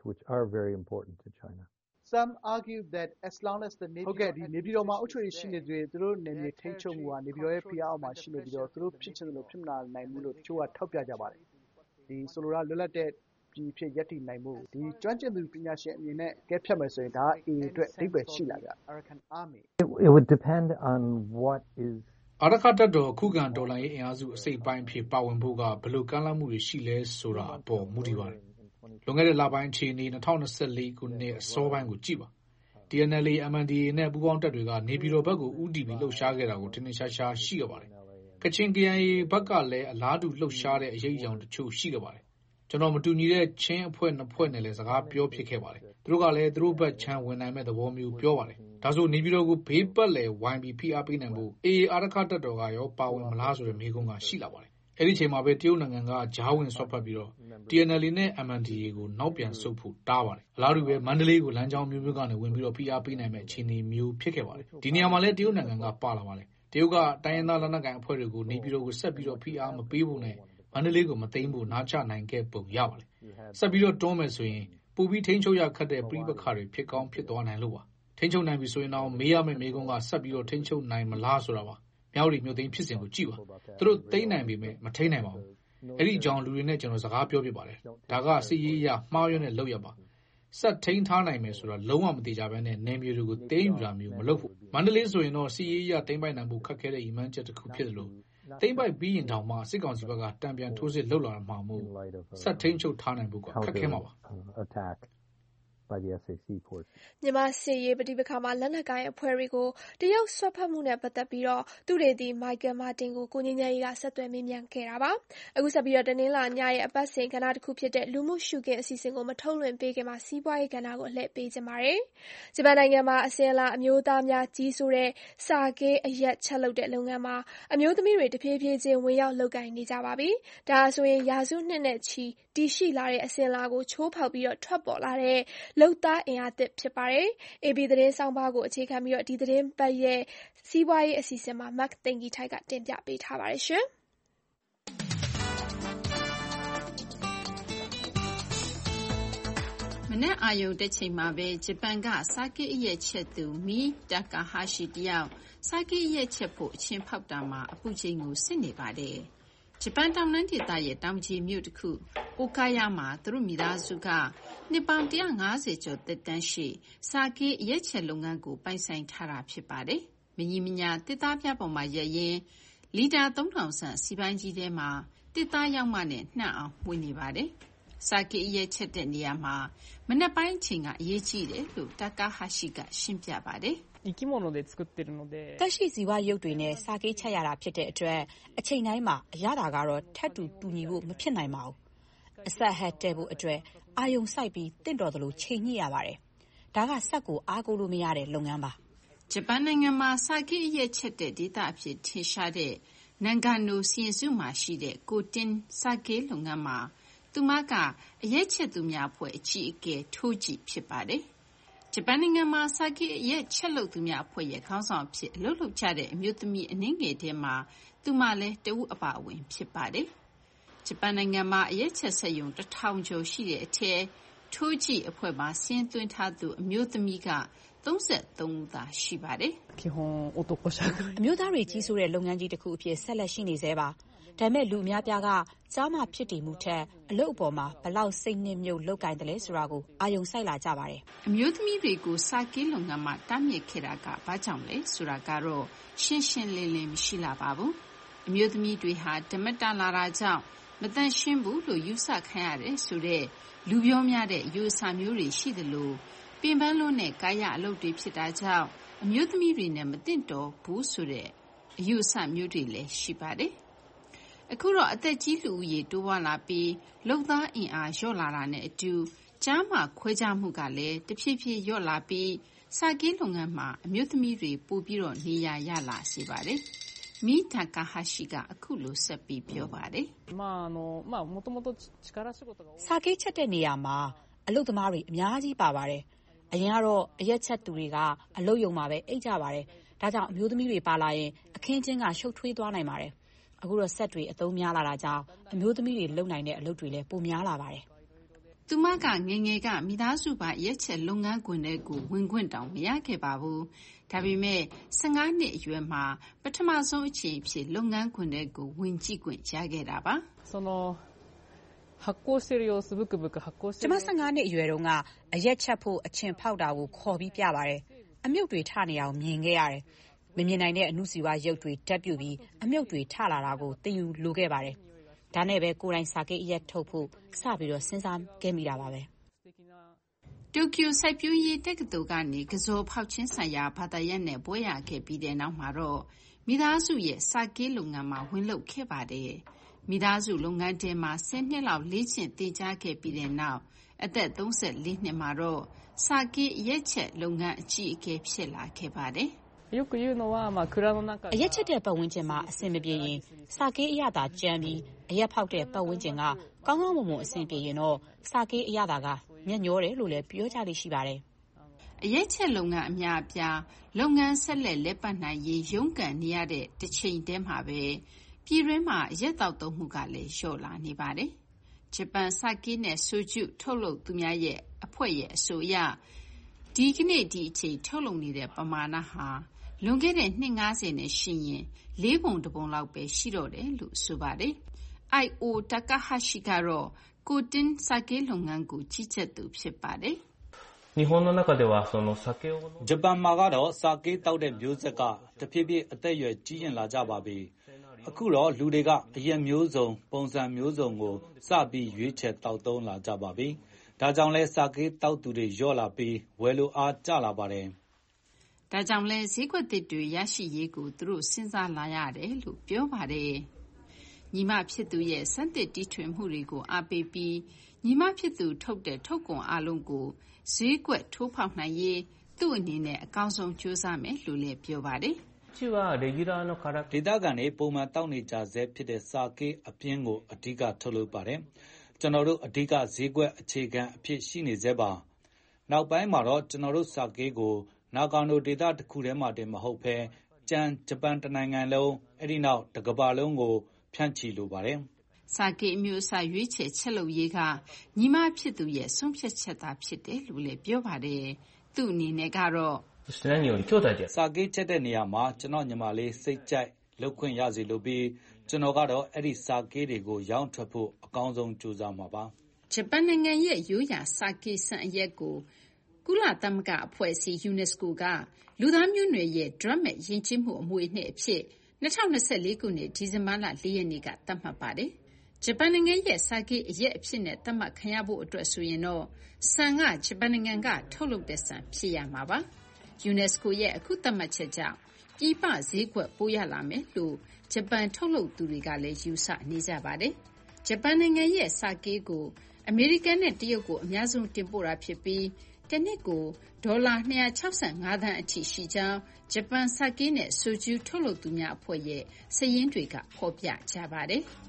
[SPEAKER 21] Some argue that as long as the ဟုတ်ကဲ့ဒီနေပြည်တော်မှာအုပ်ချုပ်ရေးရှိနေသူတွေသူတို့နယ်မြေထိန်းချုပ်မှုကနေပြည်တော်ရဲ့ဖိအားအောက်မှာရှိနေပြီးတော့သူတို့ဖြစ်ချင်တယ်လို့ဖြစ်မလာနိုင်ဘူးလို့တချို့ကထောက်ပြကြပါတယ်ဒီဆိုလိုတာလွတ်လပ်တဲ့ပြည်ဖြစ်ရပ်တည်နိုင်မှုဒီကျွမ်းကျင်သူပညာရှင်အနေနဲ့ကဲဖြတ်မယ်ဆိုရင်ဒါက AA အတွက်အဓိပ္ပာယ်ရှိလာကြ Arakan Army
[SPEAKER 22] It would depend on what is
[SPEAKER 12] အာရခတပ်တော်ခုခံတော်လှန်ရေးအင်အားစုအစိပ်ပိုင်းဖြစ်ပါဝင်ဖို့ကဘယ်လိုကမ်းလှမ်းမှုတွေရှိလဲဆိုတာအပေါ်မူတည်ပါတယ်လွန်ခဲ့တဲ့လပိုင်းအခြေအနေ2024ခုနှစ်အစောပိုင်းကိုကြည့်ပါ TNLA MNDAA နဲ့ပူးပေါင်းတပ်တွေကနေပြည်တော်ဘက်ကိုဦးတည်ပြီးလှုပ်ရှားခဲ့တာကိုထင်ထင်ရှားရှားရှိခဲ့ပါတယ်ကချင် KIA ဘက်ကလည်းအလားတူလှုပ်ရှားတဲ့အရေးအယောင်တချို့ရှိခဲ့ပါတယ်ကျွန်တော်မတူညီတဲ့ချင်းအဖွဲ့နှစ်ဖွဲ့နဲ့လည်းစကားပြောဖြစ်ခဲ့ပါတယ်သူတို့ကလည်းသူတို့ဘက်ချမ်းဝင်နိုင်မဲ့သဘောမျိုးပြောပါတယ်ဒါဆိုနေပြည်တော်ကိုဘေးပတ်လည်ဝိုင်းပြီးဖိအားပေးနိုင်ဖို့ AA အာရခတပ်တော်ကရောပါဝင်မလားဆိုတဲ့မေးခွန်းကရှိလာပါတယ်အဲ့ဒီချိန်မှာပဲတရုတ်နိုင်ငံကကြားဝင်ဆွတ်ဖက်ပြီးတော့ TNLA နဲ့ MNDAA ကိုနောက်ပြန်ဆုတ်ဖို့တားပါတယ်အလားတူပဲမန္တလေးကိုလမ်းကြောင်းမျိုးကနေဝင်ပြီးတော့ဖိအားပေးနိုင်မဲ့အခြေအနေမျိုးဖြစ်ခဲ့ပါတယ်ဒီနေရာမှာလည်းတရုတ်နိုင်ငံကပါလာပါတယ်တရုတ်ကတိုင်းရင်းသားလက်နက်ကိုင်အဖွဲ့တွေကိုနေပြည်တော်ကိုဆက်ပြီးတော့ဖိအားမပေးဖို့နဲ့မန္တလေးကိုမသိမ်းဖို့နားချနိုင်ခဲ့ပုံရပါတယ်ဆက်ပြီးတော့တွန်းမယ်ဆိုရင်ပူပြီးထိန်းချုပ်ရခတ်တဲ့ပြိပခါတွေဖြစ်ကောင်းဖြစ်သွားနိုင်လို့ပါထိန်းချုပ်နိုင်ပြီဆိုရင်တော့မေးရမယ့်မေးခွန်းကဆက်ပြီးတော့ထိန်းချုပ်နိုင်မလားဆိုတာပါမြောက်ရီမြို့သိမ်းဖြစ်စဉ်ကိုကြည့်ပါသူတို့သိမ်းနိုင်ပေမဲ့မထိန်းနိုင်ပါဘူးအဲ့ဒီအကြောင်းလူတွေနဲ့ကျွန်တော်စကားပြောပြပါတယ်ဒါကစစ်ရေးအရမှားယွင်းတဲ့လုပ်ရပါဆက်ထိန်းထားနိုင်မယ်ဆိုတာလုံးဝမတိကြဘဲနဲ့နယ်မြေတွေကိုသိမ်းယူတာမျိုးမလုပ်ဖို့မန္တလေးဆိုရင်တော့စစ်ရေးအရသိမ်းပိုက်နိုင်ဖို့ခက်ခဲတဲ့ရည်မှန်းချက်တစ်ခုဖြစ်တယ်လို့သိမ်းပိုက်ပြီးရင်တောင်မှစစ်ကောင်စီဘက်ကတံပြန်ထိုးစစ်လှုပ်လာမှာမို့ဆက်ထိန်းချုပ်ထားနိုင်ဖို့ကခက်ခဲမှာပါ
[SPEAKER 2] မြန်မာစစ်ရေးပဋိပက္ခမှာလက်နက်ကိုင်အဖွဲ့တွေကိုတရုတ်ဆွတ်ဖက်မှုနဲ့ပတ်သက်ပြီးသုတေသီမိုက်ကယ်မာတင်ကိုကိုငြိမ်းချမ်းရေးကဆက်သွယ်မေးမြန်းခဲ့တာပါ။အခုဆက်ပြီးတနင်္လာညရဲ့အပတ်စဉ်ကဏ္ဍတစ်ခုဖြစ်တဲ့လူမှုရှုခင်းအစီအစဉ်ကိုမထုတ်လွှင့်ပေးခင်မှာစီးပွားရေးကဏ္ဍကိုလှည့်ပေးချင်ပါတယ်။ဂျပန်နိုင်ငံမှာအစဉ်အလာအမျိုးသားများကြီးစိုးတဲ့စာကေးအရက်ချက်လုပ်တဲ့လုပ်ငန်းမှာအမျိုးသမီးတွေတဖြည်းဖြည်းချင်းဝင်ရောက်လုပ်ကိုင်နေကြပါပြီ။ဒါဆိုရင်ရာစုနှစ်နဲ့ချီတည်ရှိလာတဲ့အစဉ်အလာကိုချိုးဖောက်ပြီးထွက်ပေါ်လာတဲ့လုပ်သားအင်အားသစ်ဖြစ်ပါတယ်။ AP သတင်းဆောင်းပါးကိုအခြေခံပြီးဒီသတင်းပတ်ရဲ့စီးပွားရေးအစီအစဉ်မှာမတ်သိင်္ဂီထိုက်ကတင်ပြပေးထားပါတယ်ရှင်
[SPEAKER 11] ။မနက်အာရုံတက်ချိန်မှာပဲဂျပန်ကစာကေးအရက်ချက်သူမီတာကာဟာရှိတယောက်စာကေးအရက်ချက်ဖို့အချင်းဖောက်တာမှာအပူချိန်ကိုစစ်နေပါတယ်။ဂျပန်တောင်တန်းဒေသရဲ့တောင်ကြီးမြို့တစ်ခုအိုကာယာမှာသူတို့မိသားစုကနှစ်ပေါင်း150ကျော်သက်တမ်းရှိစာကေးအရက်ချက်လုပ်ငန်းကိုပိုင်ဆိုင်ထားတာဖြစ်ပါတယ်။မကြီးမညာတစ်သားပြပေါ်မှာရက်ရင်လီတာ3000ဆန့်စီပိုင်းကြီးထဲမှာတစ်သားရောက်မှနဲ့နှံ့အောင်ဝင်နေပါတယ်။စာကေးအရက်ချက်တဲ့နေရာမှာမနက်ပိုင်းအချိန်ကအရေးကြီးတယ်လို့တာကာဟာရှိကရှင်းပြပါတယ်။
[SPEAKER 1] သက်ရှိဇီဝရုပ်တွေနဲ့စာကေးချက်ရတာဖြစ်တဲ့အတွက်အချိန်တိုင်းမှာအရသာကတော့ထပ်တူညီဖို့မဖြစ်နိုင်ပါဘူး။အဆက်ဟက်တဲဖို့အတွက်အာယုံစိုက်ပြီးတင့်တော်သလိုချိန်ညှိရပါတယ်။ဒါကစက်ကိုအားကိုးလို့မရတဲ့လုပ်ငန်းပါ
[SPEAKER 11] ။ဂျပန်နိုင်ငံမှာစာကေးအရက်ချက်တဲ့ဒေသအဖြစ်ထင်ရှားတဲ့နန်ဂါနိုစီရင်စုမှာရှိတဲ့ကိုတင်စာကေးလုပ်ငန်းမှာသူမကအရက်ချက်သူများအဖွဲ့အကြီးအကဲထိုးကြည့်ဖြစ်ပါတယ်။ဂျပန်နိုင်ငံမှာစာကေးအရက်ချက်လုပ်သူများအဖွဲ့ရဲ့ခေါင်းဆောင်အဖြစ်အလုပ်လုပ်ကြတဲ့အမျိုးသမီးအနည်းငယ်ထဲမှာသူမလည်းတဦးအပါအဝင်ဖြစ်ပါတယ်။ဂျပန်နိုင်ငံမှာအရက်ချက်စက်ရုံ1000ကျော်ရှိတဲ့အထက်ထိုးကြည့်အဖွဲ့မှာဆင်းသွင်းထားသူအမျိုးသမီးက33ဦးသာရှိပါတယ်
[SPEAKER 1] ။အမျိုးသားတွေကြီးစိုးတဲ့လုပ်ငန်းကြီးတစ်ခုအဖြစ်ဆက်လက်ရှိနေသေးပါ။ဒါပေမဲ့လူအများပြားကကြားမှဖြစ်တည်မှုထက်အလုပ်အပေါ်မှာဘလောက်စိတ်နှိမ့်မြုပ်လုပ်ကင်တယ်လဲဆိုတာကိုအာယုံစိုက်လာကြပါတယ်
[SPEAKER 11] ။အမျိုးသမီးတွေကိုစာကေးလုပ်ငန်းမှာတားမြစ်ခဲ့တာကဘာကြောင့်လဲဆိုတာကတော့ရှင်းရှင်းလင်းလင်းမရှိလာပါဘူး။အမျိုးသမီးတွေဟာဓမ္မတာလာတာကြောင့်မတန်ရှင်းဘူးလို့ယူဆခံရတယ်ဆိုတဲ့လူပြောများတဲ့အယူအဆမျိုးတွေရှိသလိုပင်ပန်းလို့နဲ့ကာယအလုပ်တွေဖြစ်တာကြောင့်အမျိုးသမီးတွေနဲ့မသင့်တော်ဘူးဆိုတဲ့အယူအဆမျိုးတွေလည်းရှိပါတယ်။အခုတော့အသက်ကြီးလူဦးရေတိုးပွားလာပြီးလုပ်သားအင်အားလျော့လာတာနဲ့အတူကျားမခွဲခြားမှုကလည်းတဖြည်းဖြည်းလျော့လာပြီးစာကေးလုပ်ငန်းမှာအမျိုးသမီးတွေပိုပြီးတော့နေရာရလာစေပါတယ်။မီတာကာဟာရှိကအခုလိုဆက်ပြီးပြောပါတယ်
[SPEAKER 1] ။စာကေးချက်တဲ့နေရာမှာအလုပ်သမားတွေအများကြီးပါပါတယ်။အရင်ကတော့အရက်ချက်သူတွေကအလုပ်ရုံမှာပဲအိတ်ကြပါတယ်။ဒါကြောင့်အမျိုးသမီးတွေပါလာရင်အခင်းချင်းကရှုပ်ထွေးသွားနိုင်ပါတယ်။အခုတော့စက်တွေအသုံးများလာတာကြောင့်အမျိုးသမီးတွေလုပ်နိုင်တဲ့အလုပ်တွေလည်းပိုများလာပါတယ်
[SPEAKER 6] ။သူမကငယ်ငယ်ကမိသားစုပိုင်အရက်ချက်လုပ်ငန်းခွင်တွေကိုဝင်ခွင့်တောင်မရခဲ့ပါဘူး။ဒါပေမဲ့15နှစ်အရွယ်မှာပထမဆုံးအချိန်ဖြစ်လုပ်ငန်းခွင်တွေကိုဝင်ကြည့်ခွင့်ရခဲ့တာပါ။
[SPEAKER 1] ကျမ15နှစ်အရွယ်တုန်းကအရက်ချက်ဖို့အချင်ဖောက်တာကိုခေါ်ပြီးပြပါတယ်။အမြုပ်တွေထနေအောင်မြင်ခဲ့ရတယ်။မမြင်နိုင်တဲ့အနုစီဝါရုပ်တွေဓာတ်ပြုပြီးအမြုပ်တွေထလာတာကိုသင်ယူလိုခဲ့ပါတယ်။ဒါနဲ့ပဲကိုယ်တိုင်စာကေးအရက်ထုတ်ဖို့စပြီးတော့စဉ်းစားခဲ့မိတာပါပဲ
[SPEAKER 6] ။တိုကျိုစိုက်ပျိုးရေးတက္ကသိုလ်ကနေကဇော်ဖောက်ချင်းဆိုင်ရာဘာသာရပ်နဲ့ဘွဲ့ရခဲ့ပြီးတဲ့နောက်မှာတော့မိသားစုရဲ့စာကေးလုပ်ငန်းမှာဝင်လုပ်ခဲ့ပါတယ်။မိသားစုလုပ်ငန်းထဲမှာ10နှစ်လောက်လေ့ကျင့်သင်ကြားခဲ့ပြီးတဲ့နောက်အသက်34နှစ်မှာတော့စာကေးအရက်ချက်လုပ်ငန်းအကြီးအကဲဖြစ်လာခဲ့ပါတယ်။
[SPEAKER 1] အရက်ချက်တဲ့ပတ်ဝန်းကျင်မှာအဆင်မပြေရင်စာကေးအရသာကြမ်းပြီးအရက်ဖောက်တဲ့ပတ်ဝန်းကျင်ကကောင်းကောင်းမွန်မွန်အဆင်ပြေရင်တော့စာကေးအရသာကမျက်ညောတယ်လို့လည်းပြောကြလိမ့်ရှိပါတယ်
[SPEAKER 6] ။အရက်ချက်လုပ်ငန်းအများအပြားလုပ်ငန်းဆက်လက်လက်ပတ်နိုင်ရေးရုန်းကန်နေရတဲ့တစ်ချိန်တည်းမှာပဲပြည်တွင်းမှာအရက်တောက်သုံးမှုကလည်းလျော့လာနေပါတယ်။ဂျပန်စာကေးနဲ့ဆိုဂျုထုတ်လုပ်သူများရဲ့အဖွဲ့ရဲ့အဆိုအရဒီကနေ့ဒီအချိန်ထုတ်လုပ်နေတဲ့ပမာဏဟာလွန်ခဲ့တဲ့နှစ်90နဲ့ရှိရင်4 ပုံ 1 ပုံလောက်ပဲရှိတော့တယ်လို့ဆိုပါတယ်။ I.O. Takahashi ကတော့ကိုတင်စာကေးလုပ်ငန်းကိုကြီးကြပ်သူဖြစ်ပါတယ်
[SPEAKER 3] ။ဂျပန်မှာကတော့စာကေးတောက်တဲ့မျိုးဆက်ကတဖြည်းဖြည်းအသက်အရွယ်ကြီးရင်လာကြပါပြီ။အခုတော့လူတွေကအရက်မျိုးစုံပုံစံမျိုးစုံကိုစပြီးရွေးချယ်တောက်သုံးလာကြပါပြီ။ဒါကြောင့်လဲစာကေးတောက်သူတွေလျော့လာပြီးဝယ်လိုအားကျလာပါတယ်။
[SPEAKER 6] ဒါကြောင့်လဲဈေးကွက်သစ်တွေရရှိရေးကိုသူတို့စဉ်းစားလာရတယ်လို့ပြောပါတယ်။ညီမဖြစ်သူရဲ့စမ်းသစ်တီထွင်မှုတွေကိုအားပေးပြီးညီမဖြစ်သူထုတ်တဲ့ထုတ်ကုန်အလုံးကိုဈေးကွက်ထိုးဖောက်နိုင်ရေးသူ့အနေနဲ့အကောင်းဆုံးကြိုးစားမယ်လို့လည်းပြောပါတယ်
[SPEAKER 3] ။ဒေသခံတွေပုံမှန်တောက်နေကြဆဲဖြစ်တဲ့စာကေးအပြင်းကိုအဓိကထုတ်လုပ်ပါတယ်။ကျွန်တော်တို့အဓိကဈေးကွက်အခြေခံအဖြစ်ရှိနေသေးပါ။နောက်ပိုင်းမှာတော့ကျွန်တော်တို့စာကေးကိုနာဂါနိုဒေသတစ်ခုထဲမှာတင်မဟုတ်ဘဲဂျပန်တနိုင်ငံလုံးအဲ့ဒီနောက်တစ်ကမ္ဘာလုံးကိုဖြန့်ချီလိုပါတယ်
[SPEAKER 6] ။စာကေးအမျိုးအစားရွေးချယ်ချက်လုပ်ရေးကညီမဖြစ်သူရဲ့ဆုံးဖြတ်ချက်သာဖြစ်တယ်လို့လည်းပြောပါတယ်။သူ့အနေနဲ့ကတော့
[SPEAKER 3] စာကေးချက်တဲ့နေရာမှာကျွန်တော်ညီမလေးစိတ်ကြိုက်လုပ်ခွင့်ရစီလို့ပြီးကျွန်တော်ကတော့အဲ့ဒီစာကေးတွေကိုရောင်းထွက်ဖို့အကောင်းဆုံးကြိုးစားမှာပါ
[SPEAKER 6] ။ဂျပန်နိုင်ငံရဲ့ရိုးရာစာကေးဆန်အရက်ကိုကုလသမဂ္ဂအဖွဲ့အစည်း UNESCO ကလူသားမျိုးနွယ်ရဲ့ drug မဲ့ယဉ်ကျေးမှုအမွေအနှစ်အဖြစ်2024ခုနှစ်ဒီဇင်ဘာလ4ရက်နေ့ကသတ်မှတ်ပါတယ်။ဂျပန်နိုင်ငံရဲ့စာကေးအရက်အဖြစ်နဲ့သတ်မှတ်ခံရဖို့အတွက်ဆိုရင်တော့ဆန်ကဂျပန်နိုင်ငံကထုတ်လုပ်တဲ့ဆန်ဖြစ်ရမှာပါ။ UNESCO ရဲ့အခုသတ်မှတ်ချက်ကြောင့်ပြည်ပဈေးကွက်ပိုရလာမယ်လို့ဂျပန်ထုတ်လုပ်သူတွေကလည်းယူဆနေကြပါတယ်။ဂျပန်နိုင်ငံရဲ့စာကေးကိုအမေရိကန်နဲ့တရုတ်ကိုအများဆုံးတင်ပို့တာဖြစ်ပြီးတနှစ်ကိုဒေါ်လာ265သန်းအထိရှိကြောင်းဂျပန်စာကေးနဲ့ဆိုဂျူးထုတ်လုပ်သူများအဖွဲ့ရဲ့စာရင်းတွေကဖော်ပြကြပါတယ်။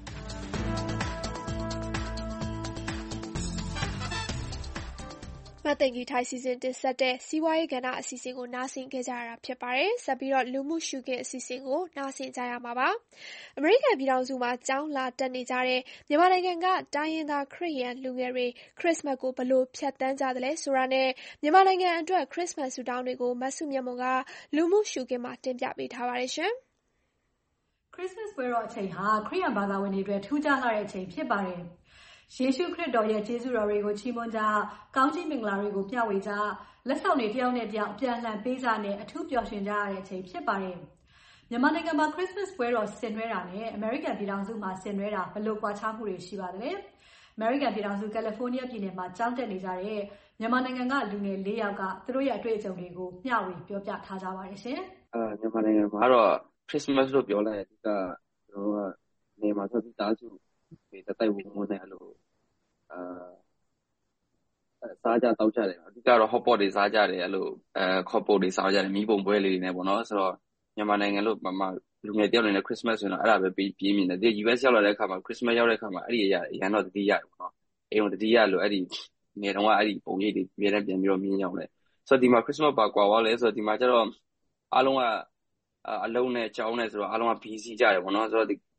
[SPEAKER 2] မသိင်္ဂီထိုက်စီစဉ်တင်ဆက်တဲ့စီးပွားရေးကဏ္ဍအစီအစဉ်ကိုနားဆင်ခဲ့ကြရတာဖြစ်ပါတယ်။ဆက်ပြီးတော့လူမှုရှုခင်းအစီအစဉ်ကိုနားဆင်ကြရမှာပါ။အမေရိကန်ပြည်ထောင်စုမှာကျောင်းလာတက်နေကြတဲ့မြန်မာနိုင်ငံကတိုင်းရင်းသားခရစ်ယာန်လူငယ်တွေခရစ်စမတ်ကိုဘယ်လိုဖြတ်သန်းကြသလဲဆိုတာနဲ့မြန်မာနိုင်ငံအတွက်ခရစ်စမတ်ဆုတောင်းတွေကိုမဆုမြတ်မွန်ကလူမှုရှုခင်းမှာတင်ပြပေးထားပါတယ်ရှင်
[SPEAKER 4] ။ခရစ်စမတ်ပွဲတော်အချိန်ဟာခရစ်ယာန်ဘာသာဝင်တွေအတွက်ထူးခြားလာတဲ့အချိန်ဖြစ်ပါတယ်။ယေရှုခရစ်တော်ရဲ့ကျေးဇူးတော်တွေကိုချီးမွမ်းကြ၊ကောင်းချီးမင်္ဂလာတွေကိုမျှဝေကြ၊လက်ဆောင်တွေတယောက်နဲ့တယောက်အပြန်အလှန်ပေးကြနဲ့အထူးပျော်ရွှင်ကြရတဲ့အချိန်ဖြစ်ပါတယ်။မြန်မာနိုင်ငံမှာခရစ်စမတ်ပွဲတော်ဆင်နွှဲတာနဲ့အမေရိကန်ပြည်ထောင်စုမှာဆင်နွှဲတာဘယ်လိုကွာခြားမှုတွေရှိပါသလဲ။အမေရိကန်ပြည်ထောင်စုကယ်လီဖိုးနီးယားပြည်နယ်မှာကျောင်းတက်နေကြတဲ့မြန်မာနိုင်ငံကလူငယ်4ယောက်ကသူတို့ရဲ့အတွေ့အကြုံတွေကိုမျှဝေပြောပြထားကြပါတယ်ရှင်
[SPEAKER 23] ။မြန်မာနိုင်ငံမှာတော့ခရစ်စမတ်လို့ပြောလိုက်တဲ့ကျွန်တော်တို့ကနေမှာဆိုပြီးသားစုတွေတိုက်ဝန်းနဲ့အဲ့လိုစားကြတောက်ကြတယ်အဓိကတော့ hot pot တွေစားကြတယ်အဲ့လိုခေါ်ပို့တွေစားကြတယ်မီးပုံပွဲလေးတွေနဲ့ပေါ့နော်ဆိုတော့မြန်မာနိုင်ငံလို့မှလူငယ်တယောက်အနေနဲ့ Christmas ဆိုရင်တော့အဲ့ဒါပဲပြေးမြင်တယ်ဒီ US ရောက်လာတဲ့အခါမှာ Christmas ရောက်တဲ့အခါမှာအဲ့ဒီအရန်တော့တတိယရတယ်ပေါ့နော်အိမ်ကိုတတိယလို့အဲ့ဒီနေတော့အဲ့ဒီပုံရိပ်တွေပြန်ပြီးတော့မြင်ရောက်တယ်ဆိုတော့ဒီမှာ Christmas ပါကွာသွားလဲဆိုတော့ဒီမှာကျတော့အားလုံးကအလုံးနဲ့ကြောင်းနဲ့ဆိုတော့အားလုံးက busy ကြတယ်ပေါ့နော်ဆိုတော့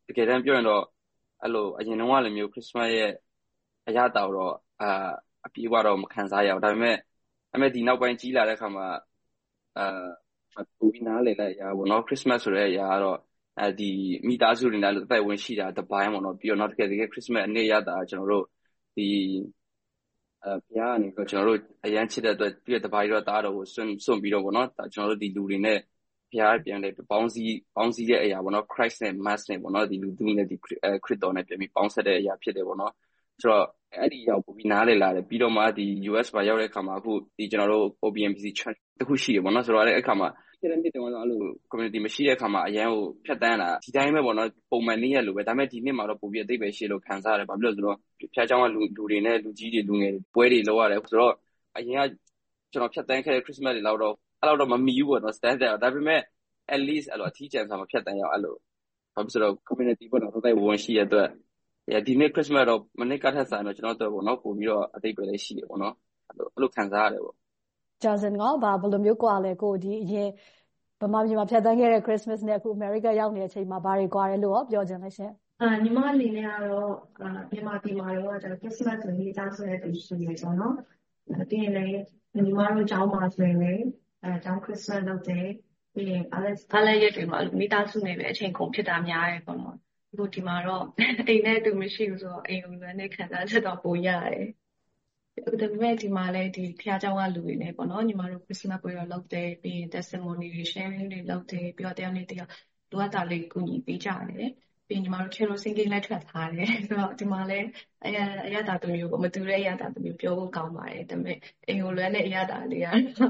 [SPEAKER 23] တကယ်တမ်းပြောရင်တော့အဲ့လိုအရင်တုန်းကလိုမျိုး Christmas ရဲ့အရသာတော့အပြေးတော့မခံစားရအောင်ဒါပေမဲ့ဒီနောက်ပိုင်းကြီးလာတဲ့အခါမှာပူပြီးနားလည်လိုက်ရပါတော့ Christmas ဆိုတဲ့အရာကတော့ဒီမိသားစုတွေနဲ့အသက်ဝင်ရှိတာတပိုင်းပေါ့နော်ပြီးတော့နောက်တစ်ခါ Christmas အနေ့ရတာကျွန်တော်တို့ဒီဘုရားကနေပြီးတော့ကျွန်တော်တို့အရန်ချစ်တဲ့အတွက်ပြီးတော့တပိုင်းတော့တားတော့ကိုစွန့်ပြီးတော့ပေါ့နော်ကျွန်တော်တို့ဒီလူတွေနဲ့ဘုရားပြန်လေပေါင်းစည်းတဲ့အရာပေါ့နော် Christ နဲ့ Mass နဲ့ပေါ့နော်ဒီလူသူနဲ့ဒီခရစ်တော်နဲ့ပြန်ပြီးပေါင်းဆက်တဲ့အရာဖြစ်တယ်ပေါ့နော်ဆိုတော့အဲ့ဒီရောက်ပြီးနားလည်လာတယ်ပြီးတော့မှဒီ US မှာရောက်တဲ့အခါမှာအခုဒီကျွန်တော်တို့ OBMPC တခုရှိရပေါ့နော်ဆိုတော့အဲ့အခါမှာဒီနေ့တော့အဲ့လို community မရှိတဲ့အခါမှာအရန်ကိုဖြတ်တန်းလာဒီတိုင်းပဲပေါ့နော်ပုံမှန်နေ့ရက်လိုပဲဒါပေမဲ့ဒီနှစ်မှာတော့ပုံပြအသိပဲရှိလို့ခံစားရတယ်ဘာဖြစ်လို့ဆိုတော့ဖျားเจ้าကလူတွေနဲ့လူကြီးတွေလူငယ်တွေပွဲတွေလုပ်ရတယ်ဆိုတော့အရင်ကကျွန်တော်ဖြတ်တန်းခဲ့တဲ့ Christmas တွေလောက်တော့အဲ့လောက်တော့မမီဘူးပေါ့နော် standard ဒါပေမဲ့ at least အဲ့လိုအထီးကျန်စာမဖြတ်တန်းရအောင်အဲ့လိုဘာဖြစ်လို့ community ပေါ့နော်တော့ဝန်ရှိရတဲ့ဒီနေ့ Christmas တော့မနေ့ကထက်ဆိုင်တော့ကျွန်တော်တို့ပေါ့နော်ပို့ပြီးတော့အသိပဲလေးရှိတယ်ပေါ့နော်အဲ့လိုခံစားရတယ်ပေါ့
[SPEAKER 4] Johnson ကဘယ်လိုမျိုးကွာလဲကိုဒီအရင်ဗမာပြည်မှာဖြတ်သန်းခဲ့တဲ့ Christmas နဲ့အခု America ရောက်နေတဲ့အချိန်မှာဘာတွေကွာလဲလို့ရောပြောချင်လဲရှင်
[SPEAKER 8] ညီမအနေနဲ့ကတော့မြန်မာပြည်မှာတော့ကျွန်တော် Christmas ကိုနေ့သားဆိုတဲ့သူရှိနေပေါ့နော်ပြီးရင်လည်းညီမတို့ကျောင်းမှာဆိုရင်လည်းကျောင်း Christmas လုပ်တယ်ပြီးရင်အားလည်းရက်တွေမှာနေ့သားစုနေပဲအချိန်ကုန်ဖြစ်တာများတယ်ပေါ့နော်အခုဒီမှာတော့အိမ်နဲ့တူမရှိဘူးဆိုတော့အိမ်ကိုလည်းနဲ့ခံစားချက်တော့ပိုရတယ်ဒါပေမဲ့ဒီမှာလည်းဒီဖျားเจ้าကလူတွေနဲ့ပေါ့နော်ညီမတို့ Christmas ပွဲတော့လုပ်တယ်ပြီးရင် testimony တွေ sharing တွေလုပ်တယ်ပြီးတော့တယောက်နဲ့တယောက်လိုအပ်တာလေးကူညီပေးကြတယ်ပြီးရင်ညီမတို့ Carol singing လည်းထွက်ထားတယ်ဆိုတော့ဒီမှာလည်းအရသာသူမျိုးပေါ့မတူတဲ့အရသာသူမျိုးပြောဖို့ကောင်းပါတယ်ဒါပေမဲ့အိမ်ကိုလွယ်တဲ့အရသာလေး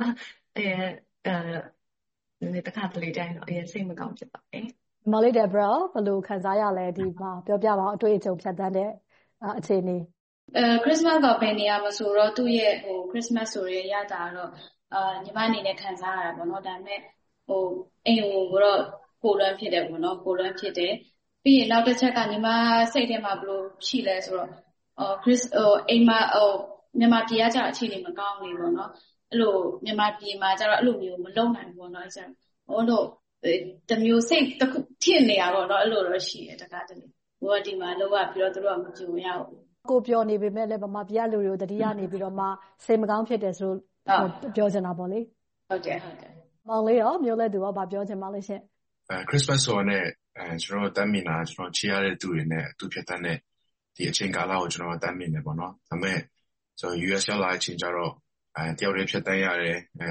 [SPEAKER 8] ကတခါတလေတိုင်းတော့အရင်စိတ်မကောင်းဖြစ်ပါတယ်
[SPEAKER 4] မလေးတဲ့ bro ဘယ်လိုခံစားရလဲဒီမှာပြောပြပါအောင်အတွေ့အကြုံဖြတ်သန်းတဲ့အခြေအနေ
[SPEAKER 9] Christmas ကဘယ်နေရာမှာဆိုတော့သူ့ရဲ့Christmas ဆိုရဲရတာတော့ညီမအနေနဲ့ခံစားရတာပေါ့နော်ဒါပေမဲ့အိမ်ကိုတော့ကိုလွမ်းဖြစ်တယ်ပေါ့နော်ကိုလွမ်းဖြစ်တယ်ပြီးရင်နောက်တစ်ချက်ကညီမစိတ်ထဲမှာဘယ်လိုရှိလဲဆိုတော့အိမ်မှာမြန်မာပြည်ကကြအခြေအနေမကောင်းဘူးပေါ့နော်အဲ့လိုမြန်မာပြည်မှာကြတော့အဲ့လိုမျိုးမလုံနိုင်ဘူးပေါ့နော်အဲ့ကျတော့တမျိုးစိတ်တစ်ခုဖြစ်နေတာပေါ့နော်အဲ့လိုတော့ရှိတယ်တကားတလေဘိုးကဒီမှာလောက်ရပြီးတော့သူတို့ကမကြုံရဘူး
[SPEAKER 4] ကိုပြောနေပေမဲ့လည်းဗမာပြည်လူတွေကိုတတိယနေပြီးတော့မှစိတ်မကောင်းဖြစ်တယ်ဆိုပြောချင်တာပေါ့လေ
[SPEAKER 9] ဟုတ်တယ်
[SPEAKER 4] မောင်လေးရောမျိုးလဲသူရောဗာပြောချင်ပါလိမ့်ရှင်
[SPEAKER 10] Christmas ဆိုတော့ကျွန်တော်တမ်းမြင်တာကျွန်တော်ချီရတဲ့သူတွေနဲ့အတူဖြစ်တဲ့ဒီအချိန်ကာလကိုကျွန်တော်တမ်းမြင်တယ်ပေါ့နော်ဒါပေမဲ့ဆို US ရောက်လာတဲ့အချိန်ကျတော့တယောက်တည်းဖြစ်တန်းရတယ်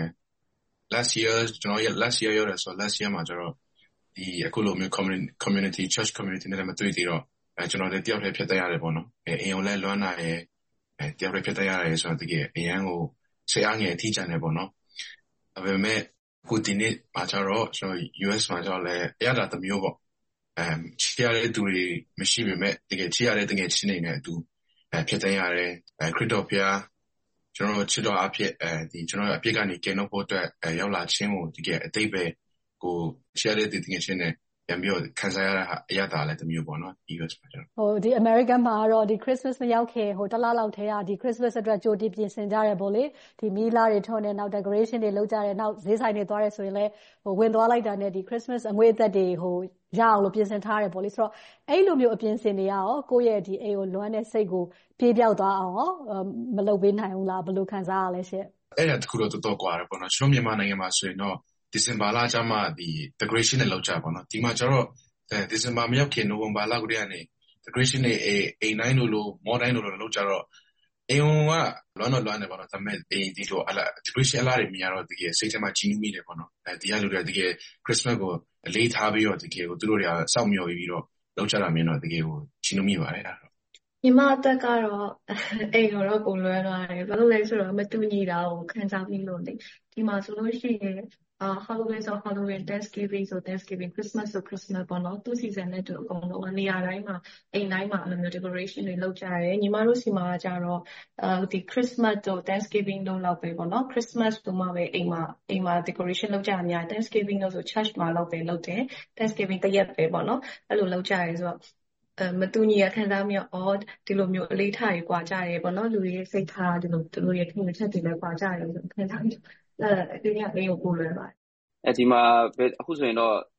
[SPEAKER 10] last year ကျွန်တော် last year ရောက်တယ်ဆိုတော့ last year မှာကျတော့ဒီအခုလိုမျိုး community church community နဲ့မတွေ့သေးတော့ကျွန်တော်လည်းတယောက်တည်းဖြစ်တန်းရတယ်ပေါ့နော်အိမ်ကိုလည်းလွမ်းလာတယ်တယောက်တည်းဖြစ်တန်းရတယ်ဆိုတော့တကယ်အရန်ကိုဆရာငယ်အထီးကျန်တယ်ပေါ့နော်ဒါပေမဲ့ခုဒီနေ့မှာကျတော့ကျွန်တော် US မှာကျတော့လည်းရတာတစ်မျိုးပေါ့ချီရတဲ့သူတွေမရှိပေမဲ့တကယ်ချီရတဲ့တကယ်ချင်းနေတဲ့အတူဖြစ်တန်းရတယ်ခရစ်တော်ဘုရားကျွန်တော်ချစ်တော်အဖြစ်ဒီကျွန်တော်အပြစ်ကနေကယ်နှုတ်ဖို့အတွက်ရောက်လာခြင်းကိုတကယ်အသိပဲကိုချီရတဲ့တကယ်ချင်းနဲ့ပြန်ပြီးခံစားရတဲ့အရသာလည်းတစ်မျိုးပေါ့နော် US မှာကျတော့
[SPEAKER 4] ဒီ American မှာတော့ဒီ Christmas မရောက်ခင်တစ်လလောက်ထဲကဒီ Christmas အတွက်ကြိုတင်ပြင်ဆင်ကြရပေါ့လေဒီမီးလာတွေထွန်းနေနောက် decoration တွေလုပ်ကြတယ်နောက်ဈေးဆိုင်တွေသွားရဲဆိုရင်လည်းဝင်သွားလိုက်တာနဲ့ဒီ Christmas အငွေအသက်တွေရအောင်လို့ပြင်ဆင်ထားတယ်ပေါ့လေဆိုတော့အဲ့လိုမျိုးအပြင်ဆင်တွေရောကိုယ့်ရဲ့ဒီအိမ်ကိုလွမ်းတဲ့စိတ်ကိုပြေးပြောက်သွားအောင်ရောမလုပ်ပေးနိုင်ဘူးလားဘယ်လိုခံစားရလဲရှင့်
[SPEAKER 10] အဲ့ဒါတခုတော့တော်တော်ကွာတယ်ပေါ့နော်ကျွန်တော်မြန်မာနိုင်ငံမှာဆိုရင်တော့ဒီဇင်ဘာလကျမှဒီ decoration တွေလုပ်ကြပါတော့ဒီမှာကျတော့ဒီဇင်ဘာမရောက်ခင်နိုဝင်ဘာလကတည်းကနေ decoration တွေအိမ်တိုင်းလိုမော်တိုင်းလိုလုပ်ကြတော့အိမ်ကလွမ်းနေပါတော့ဒါပေမဲ့အိမ်ဒီလိုdecoration အလားတွေမြင်ရတော့တကယ်စိတ်ထဲမှာကြီးနူးမိတယ်ပေါ့နော်ဒီကလူတွေတကယ် Christmas ကိုအလေးထားပြီးတော့တကယ်ကိုသူတို့တွေကစောင့်မျှော်ပြီးတော့လုပ်ကြတာမြင်တော့တကယ်ကိုကြီးနူးမိပါတယ်အဲ့ဒါ
[SPEAKER 8] ညီမအသက်ကတော့အိမ်ကတော့ပုံလွှဲသွားတယ်ဘာလို့လဲဆိုတော့မတူညီတာကိုခံစားပြီးလို့လေဒီမှာဆိုလို့ရှိရင်Halloween ဆို Halloween Thanksgiving ဆို Thanksgiving Christmas ဆို Christmas ပေါ့နော်သူ season နဲ့တူအကုန်လုံးနေရာတိုင်းမှာအိမ်တိုင်းမှာအဲ့လိုမျိုး decoration တွေလုပ်ကြတယ်ညီမတို့စီမှာကြတော့ဒီ Christmas တို့ Thanksgiving တို့လောက်ပဲပေါ့နော် Christmas တို့မှပဲအိမ်မှာ decoration လုပ်ကြအများ Thanksgiving တို့ဆို church မှာလောက်ပဲလုပ်တယ် Thanksgiving တရက်ပဲပေါ့နော်အဲ့လိုလုပ်ကြရဲဆိုတော့မတူညီရခံစားမိတော့ဒီလိုမျိုးအလေးထားတွေကွာကြရဲပေါ့နော်လူတွေစိတ်ထားဒီလိုသူတို့ရဲ့ထင်မြင်ချက်တွေလည်းကွာကြရဲဆိုခံစားမိဒီနေ့အိမ်ကိုပို့လွှဲပါတယ်
[SPEAKER 23] ဒီမှာအခုဆိုရင်တော့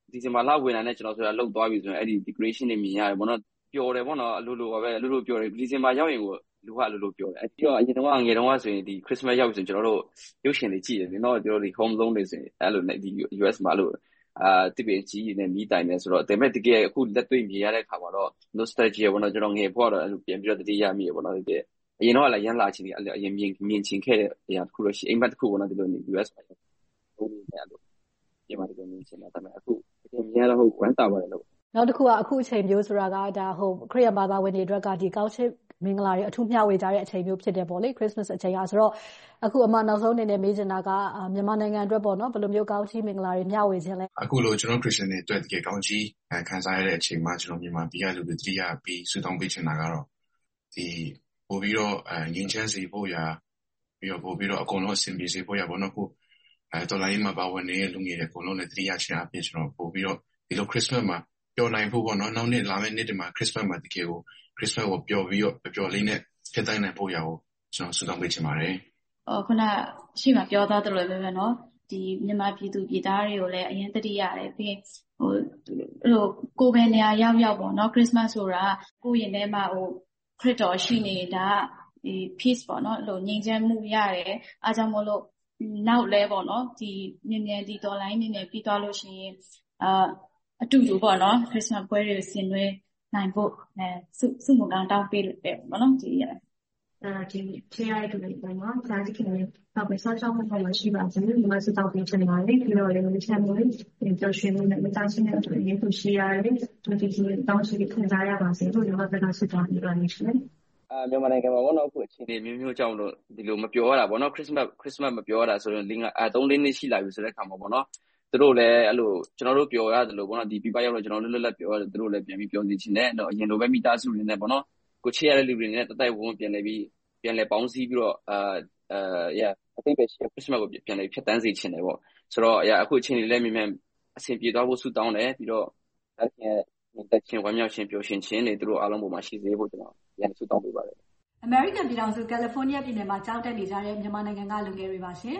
[SPEAKER 23] ဒီဇင်ဘာလဝင်လာတဲ့ကျွန်တော်ဆိုတာလောက်သွားပြီဆိုရင်အဲ့ဒီ decoration တွေမြင်ရတယ်ပေါ့နော်ပျော်တယ်ပေါ့နော်အလိုလိုပါပဲအလိုလိုပျော်တယ်ဒီဇင်ဘာရောက်ရင်ကိုလူကအလိုလိုပျော်တယ်ပြီးတော့အရင်တော့ငယ်တုန်းကဆိုရင်ဒီ Christmas ရောက်ပြီဆိုရင်ကျွန်တော်တို့ရုပ်ရှင်တွေကြည့်တယ်နော်ကျွန်တော်တို့ဒီ home zone တွေဆိုရင်အဲ့လိုနဲ့ဒီ US မှာလို့တိပင်ကြီးနဲ့မီးတိုင်နေဆိုတော့ဒါပေမဲ့တကယ်အခုလက်တွေ့မြင်ရတဲ့ခါမှာတော့ nostalgia ပေါ့နော်ကျွန်တော်ငယ်ဘွားတော့အဲ့လိုပြန်ပြီးတော့တတိယမိရပေါ့နော်တကယ်အရင်တော့လည်းရန်လာချင်တယ်အရင်မြင်ချင်ခဲ့တဲ့အရာတစ်ခုလို့ရှိအိမ်မက်တစ်ခုပေါ့နော်ဒီလို US မှာဟုတ်တယ်အဲ့လိုပြန်มาတကယ်မြင်ချင်တာဒါပေမဲ့အခုတကယ်မြင်ရတော့ဟုတ်ဝမ်းသာပါတယ်လို့
[SPEAKER 4] နောက်တစ်ခုကအခုအချိန်မျိုးဆိုတာကဒါဟိုခရစ်ယာန်ဘာသာဝင်တွေအတွက်ကဒီကောင်းချစ်မင်္ဂလာတွေအထူးမျှဝေကြတဲ့အချိန်မျိုးဖြစ်တယ်ပေါ့လေ Christmas အချိန်ကဆိုတော့အခုအမနောက်ဆုံးအနေနဲ့မေးချင်တာကမြန်မာနိုင်ငံအတွက်ပေါ့နော်ဘယ်လိုမျိုးကောင်းချီးမင်္ဂလာတွေမျှဝေခြင်းလဲ
[SPEAKER 10] အခုလိုကျွန်တော် Christian တွေအတွက်တကယ်ကောင်းချီးခံစားရတဲ့အချိန်မှာကျွန်တော်မြန်မာပြည်ကလူတွေတတိယပြီးဆုတောင်းပေးချင်တာကတော့ဒီပို့ပြီးတော့ငင်းချမ်းစီဖို့ရာပြီးတော့ပို့ပြီးတော့အကုန်လုံးအဆင်ပြေစေဖို့ရာပေါ့နော်ခုတော်လိုင်းမှာပါဝင်နေတဲ့လူငယ်တွေအကုန်လုံးနဲ့တတိယချင်းအပြည့်ကျွန်တော်ပို့ပြီးတော့ဒီလို Christmas မှာပျော်နိုင်ဖို့ပေါ့နော်နောက်နေ့လာမယ့်နေ့တည်းမှာ Christmas မှာတကယ်ကို Christmas ကိုပျော်ပြီးတော့ပျော်လေးနဲ့ဖြစ်တိုင်းနိုင်ဖို့ရာကိုကျွန်တော်ဆုတောင်းပေးချင်ပါတယ်
[SPEAKER 9] ခုနရှိမှပြောသားတယ်လို့ပဲနော်ဒီမြန်မာပြည်သူပြည်သားတွေကိုလည်းအရင်တတိရတယ်ပြီးဟိုကိုပဲနေရာရောက်ပေါ့နော် Christmas ဆိုတာကိုရင်ထဲမှာဟိုခရစ်တော်ရှိနေတာဒီ peace ပေါ့နော်လို့ငြိမ်းချမ်းမှုရတယ်အားကြောင့်မို့လို့နောက်လဲပေါ့နော်ဒီမြန်ဒီဒေါ်လာနေပြီးသွားလို့ရှိရင်အတူတူပေါ့နော် Christmas ပွဲတွေဆင်နွှဲနိုင်ဖို့စုမကောင်းတောင်းပေးလို့ပေါ့နော်ဒီဒီချေရတဲ့လူတွေပေါ့နော်ဒါဒီခင်ဗျာပဲဆောင်းချောင်းမှာရှိပါစေဒီမှာစတောက်ပေးချင်ပါတယ်ပြီးတော့လည်းချမ်းမိုးလေးကြော်ရွှင်မှုနဲ့မသားချင်းတဲ့အတွက်ရေကိုရှိရတယ်ဒီတောင်းရှိခံစားရပါစေလို့ဒီမှာသက်စစ်တောင်းနေတာနေရှင်
[SPEAKER 23] မြန်မာနိုင်ငံမှာပေါ့နော်အခုအခြေအနေမျိုးမျိုးကြောင့်လို့ဒီလိုမပြောရတာပေါ့နော် Christmas မပြောရတာဆိုရင်3-4နှစ်ရှိလာပြီဆိုတဲ့ခါမှာပေါ့နော်သူတို့လည်းအဲ့လိုကျွန်တော်တို့ပြောရတယ်လို့ပေါ့နော်ဒီပြပရောက်တော့ကျွန်တော်လွတ်လပ်ပြောရတယ်သူတို့လည်းပြန်ပြီးပြောစီချင်တယ်တော့အရင်လိုပဲမိသားစုတွေနဲ့ပေါ့နော်ကိုချစ်ရတဲ့လူတွေနဲ့တိုက်ဝန်းပြန်လဲပေါင်းစည်းပြီးတော့အသိပဲရှိ Christmas ကိုပြန်လဲဖြတ်တန်းစေချင်တယ်ပေါ့ဆိုတော့အခုအချိန်လေးလည်းမြန်အဆင်ပြေသွားဖို့ဆုတောင်းတယ်ပြီးတော့အဲ့ဒီတက်ချင်းဝမ်းမြောက်ခြင်းပျော်ရွှင်ခြင်းတွေသူတို့အားလုံးပေါ်မှာရှိစေဖို့ကျွန်တော်ရန်ဆုတောင်းပေးပါတယ်
[SPEAKER 4] အမေရိကန်ပြည်ထောင်စုကယ်လီဖိုးနီးယားပြည်နယ်မှာကျောင်းတက်နေကြတဲ့မြန်မာနိုင်ငံကလူငယ်တွေပါရှင်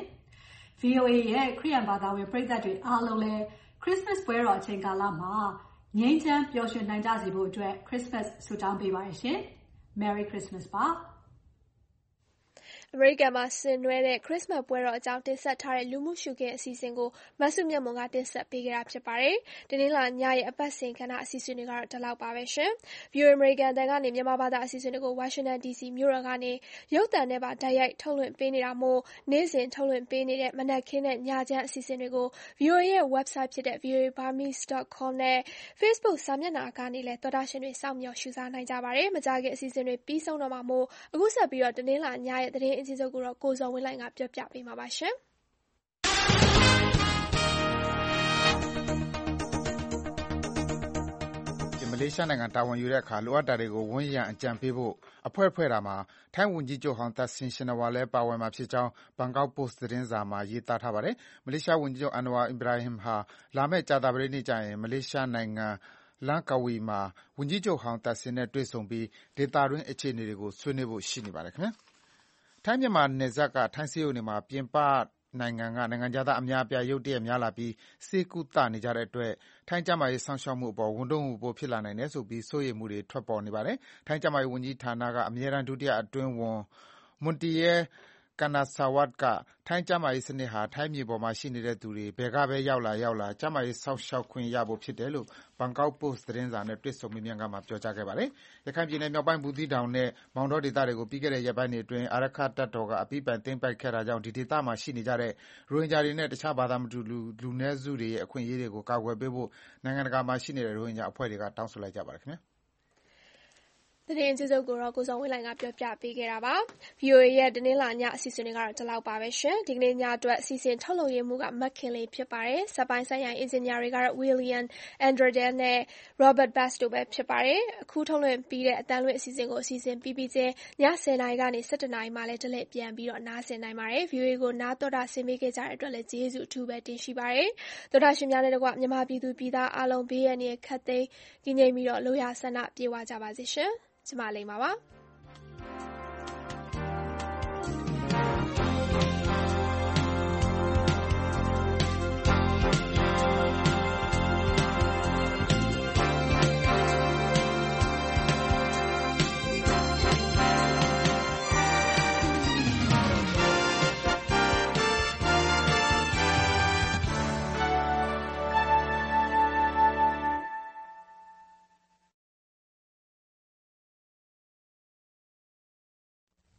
[SPEAKER 4] VOA ရဲ့ခရစ်ယာန်ဘာသာဝင်ပရိသတ်တွေအားလုံးလည်း Christmas ပွဲတော်အချိန်ကာလမှာငြိမ်းချမ်းပျော်ရွှင်နိုင်ကြစေဖို့အတွက် Christmas ဆုတောင်းပေးပါရရှင် Merry Christmas ပါအမေရိကန်မှာဆင်နွှဲတဲ့ခရစ်စမတ်ပွဲတော်အကြောင်းတင်ဆက်ထားတဲ့လူမှုရှုခင်းအစီအစဉ်ကိုမဆုမြတ်မွန်ကတင်ဆက်ပေးခဲ့တာဖြစ်ပါတယ်။ဒီနေ့လာညရဲ့အပတ်စဉ်ခဏအစီအစဉ်တွေကတော့ဒီလောက်ပါပဲရှင်။ VOA အမေရိကန်တန်ကနေမြန်မာဘာသာအစီအစဉ်တွေကို Washington DC မြို့တော်ကနေရုပ်သံနဲ့ပါတိုက်ရိုက်ထုတ်လွှင့်ပေးနေတာမို့နေ့စဉ်ထုတ်လွှင့်ပေးနေတဲ့မနက်ခင်းနဲ့ညချမ်းအစီအစဉ်တွေကို VOA ရဲ့ website ဖြစ်တဲ့ voaburmese.com နဲ့ Facebook စာမျက်နှာကနေလည်းသောတာရှင်တွေစောင့်မျှော်ရှုစားနိုင်ကြပါတယ်။မကြာခင်အစီအစဉ်တွေပြီးဆုံးတော့မှာမို့အခုဆက်ပြီးတော့ဒီနေ့လာညရဲ့သတင်းအချင်းချုပ်ကိုတော့ကိုဇော်ဝင်းလှိုင်ကပြောပြပေးမှာပါရှင်။
[SPEAKER 13] မလေးရှားနိုင်ငံတာဝန်ယူတဲ့အခါလိုအပ်တာတွေကိုဝန်းရံအကြံပေးဖို့အဖွဲ့ဖွဲ့တာမှာထိုင်းဝန်ကြီးချုပ်ဟောင်းသက်ဆင်ရှင်နဝါလည်းပါဝင်မှာဖြစ်ကြောင်းဘန်ကောက်ပို့စ်သတင်းစာမှာရေးသားထားပါတယ်။မလေးရှားဝန်ကြီးချုပ်အန်နဝါအီဘရာဟင်ဟာလာမယ့်ကြာသပတေးနေ့ကျရင်မလေးရှားနိုင်ငံလန်ကာဝီမှာဝန်ကြီးချုပ်ဟောင်းသက်ဆင်နဲ့တွေ့ဆုံပြီးဒေသတွင်းအခြေအနေတွေကိုဆွေးနွေးဖို့ရှိနေပါတယ်ခင်ဗျာ။ထိုင်းမြန်မာနယ်စပ်ကထိုင်းဆေးရုံတွေမှာပြင်ပနိုင်ငံကနိုင်ငံခြားသားအများအပြားရုတ်တရက်များလာပြီးဆေးကုသနေကြတဲ့အတွက်ထိုင်းကျန်းမာရေးစောင့်ရှောက်မှုအပေါ်ဝန်ထုပ်ဝန်ပိုးဖြစ်လာနိုင်တယ်ဆိုပြီးစိုးရိမ်မှုတွေထွက်ပေါ်နေပါတယ်။ထိုင်းကျန်းမာရေးဝန်ကြီးဌာနကအမြဲတမ်းဒုတိယအတွင်းဝန် Montiel Kanasawatt ကထိုင်းကျန်းမာရေးစနစ်ဟာထိုင်းမြေပေါ်မှာရှိနေတဲ့သူတွေဘယ်ကပဲရောက်လာကျန်းမာရေးစောင့်ရှောက်ခွင့်ရဖို့ဖြစ်တယ်လို့ဘန်ကောက်ပို့စ်သတင်းစာနဲ့တွေ့ဆုံမေးမြန်းခန်းမှာပြောကြားခဲ့ပါတယ်။ရခိုင်ပြည်နယ်မြောက်ပိုင်းဘူးသီးတောင်နဲ့မောင်တောဒေသတွေကိုပြီးခဲ့တဲ့ရက်ပိုင်းတွေအတွင်းအာရက္ခတပ်တော်ကအပြီးပိုင်သိမ်းပိုက်ခဲ့တာကြောင့်ဒီဒေသမှာရှိနေကြတဲ့ရိုဟင်ဂျာတွေနဲ့တခြားဘာသာမတူလူနည်းစုတွေရဲ့အခွင့်အရေးတွေကိုကာကွယ်ပေးဖို့နိုင်ငံတကာမှာရှိနေတဲ့ရိုဟင်ဂျာအဖွဲ့တွေကတောင်းဆိုလိုက်ကြပါတယ်ခင်ဗျာ။သတင်းအကျဉ်းချုပ်ကိုတော့ကိုစောဝင်းလှိုင်ကပြောပြပေးခဲ့တာပါ။ VOA ရဲ့တနင်္လာညအစီအစဉ်တွေကတော့ဒီလောက်ပါပဲရှင်။ဒီကနေ့ညအတွက်အစီအစဉ်ထုတ်လုပ်ရမှုကမက်ခင်လေးဖြစ်ပါတယ်။စက်ပိုင်းဆိုင်ရာအင်ဂျင်နီယာတွေကတော့ William Andrew နဲ့ Robert Bass တို့ပဲဖြစ်ပါတယ်။အခုထုတ်လွှင့်ပြီးတဲ့အတန်းလွင့်အစီအစဉ်ကိုအစီအစဉ်ပြီးပြီးချင်းည10:00နာရီကနေ17:00နာရီမှလည်းတလှည့်ပြန်ပြီးတော့နားဆင်နိုင်ပါတယ်။ VOA ကိုနားတော်တာဆင်ပေးခဲ့ကြတဲ့အတွက်လည်းကျေးဇူးအထူးပဲတင်ရှိပါတယ်။သောတာရှင်များနဲ့တကွမြန်မာပြည်သူပြည်သားအားလုံးဘေးရန်တွေခတ်သိမ်းကင်းငြိမ်ပြီးတော့လိုရာဆန္ဒပြေဝကြပါစေရှင်။ကျမလိမ္မာပါ။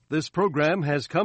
[SPEAKER 15] This program has come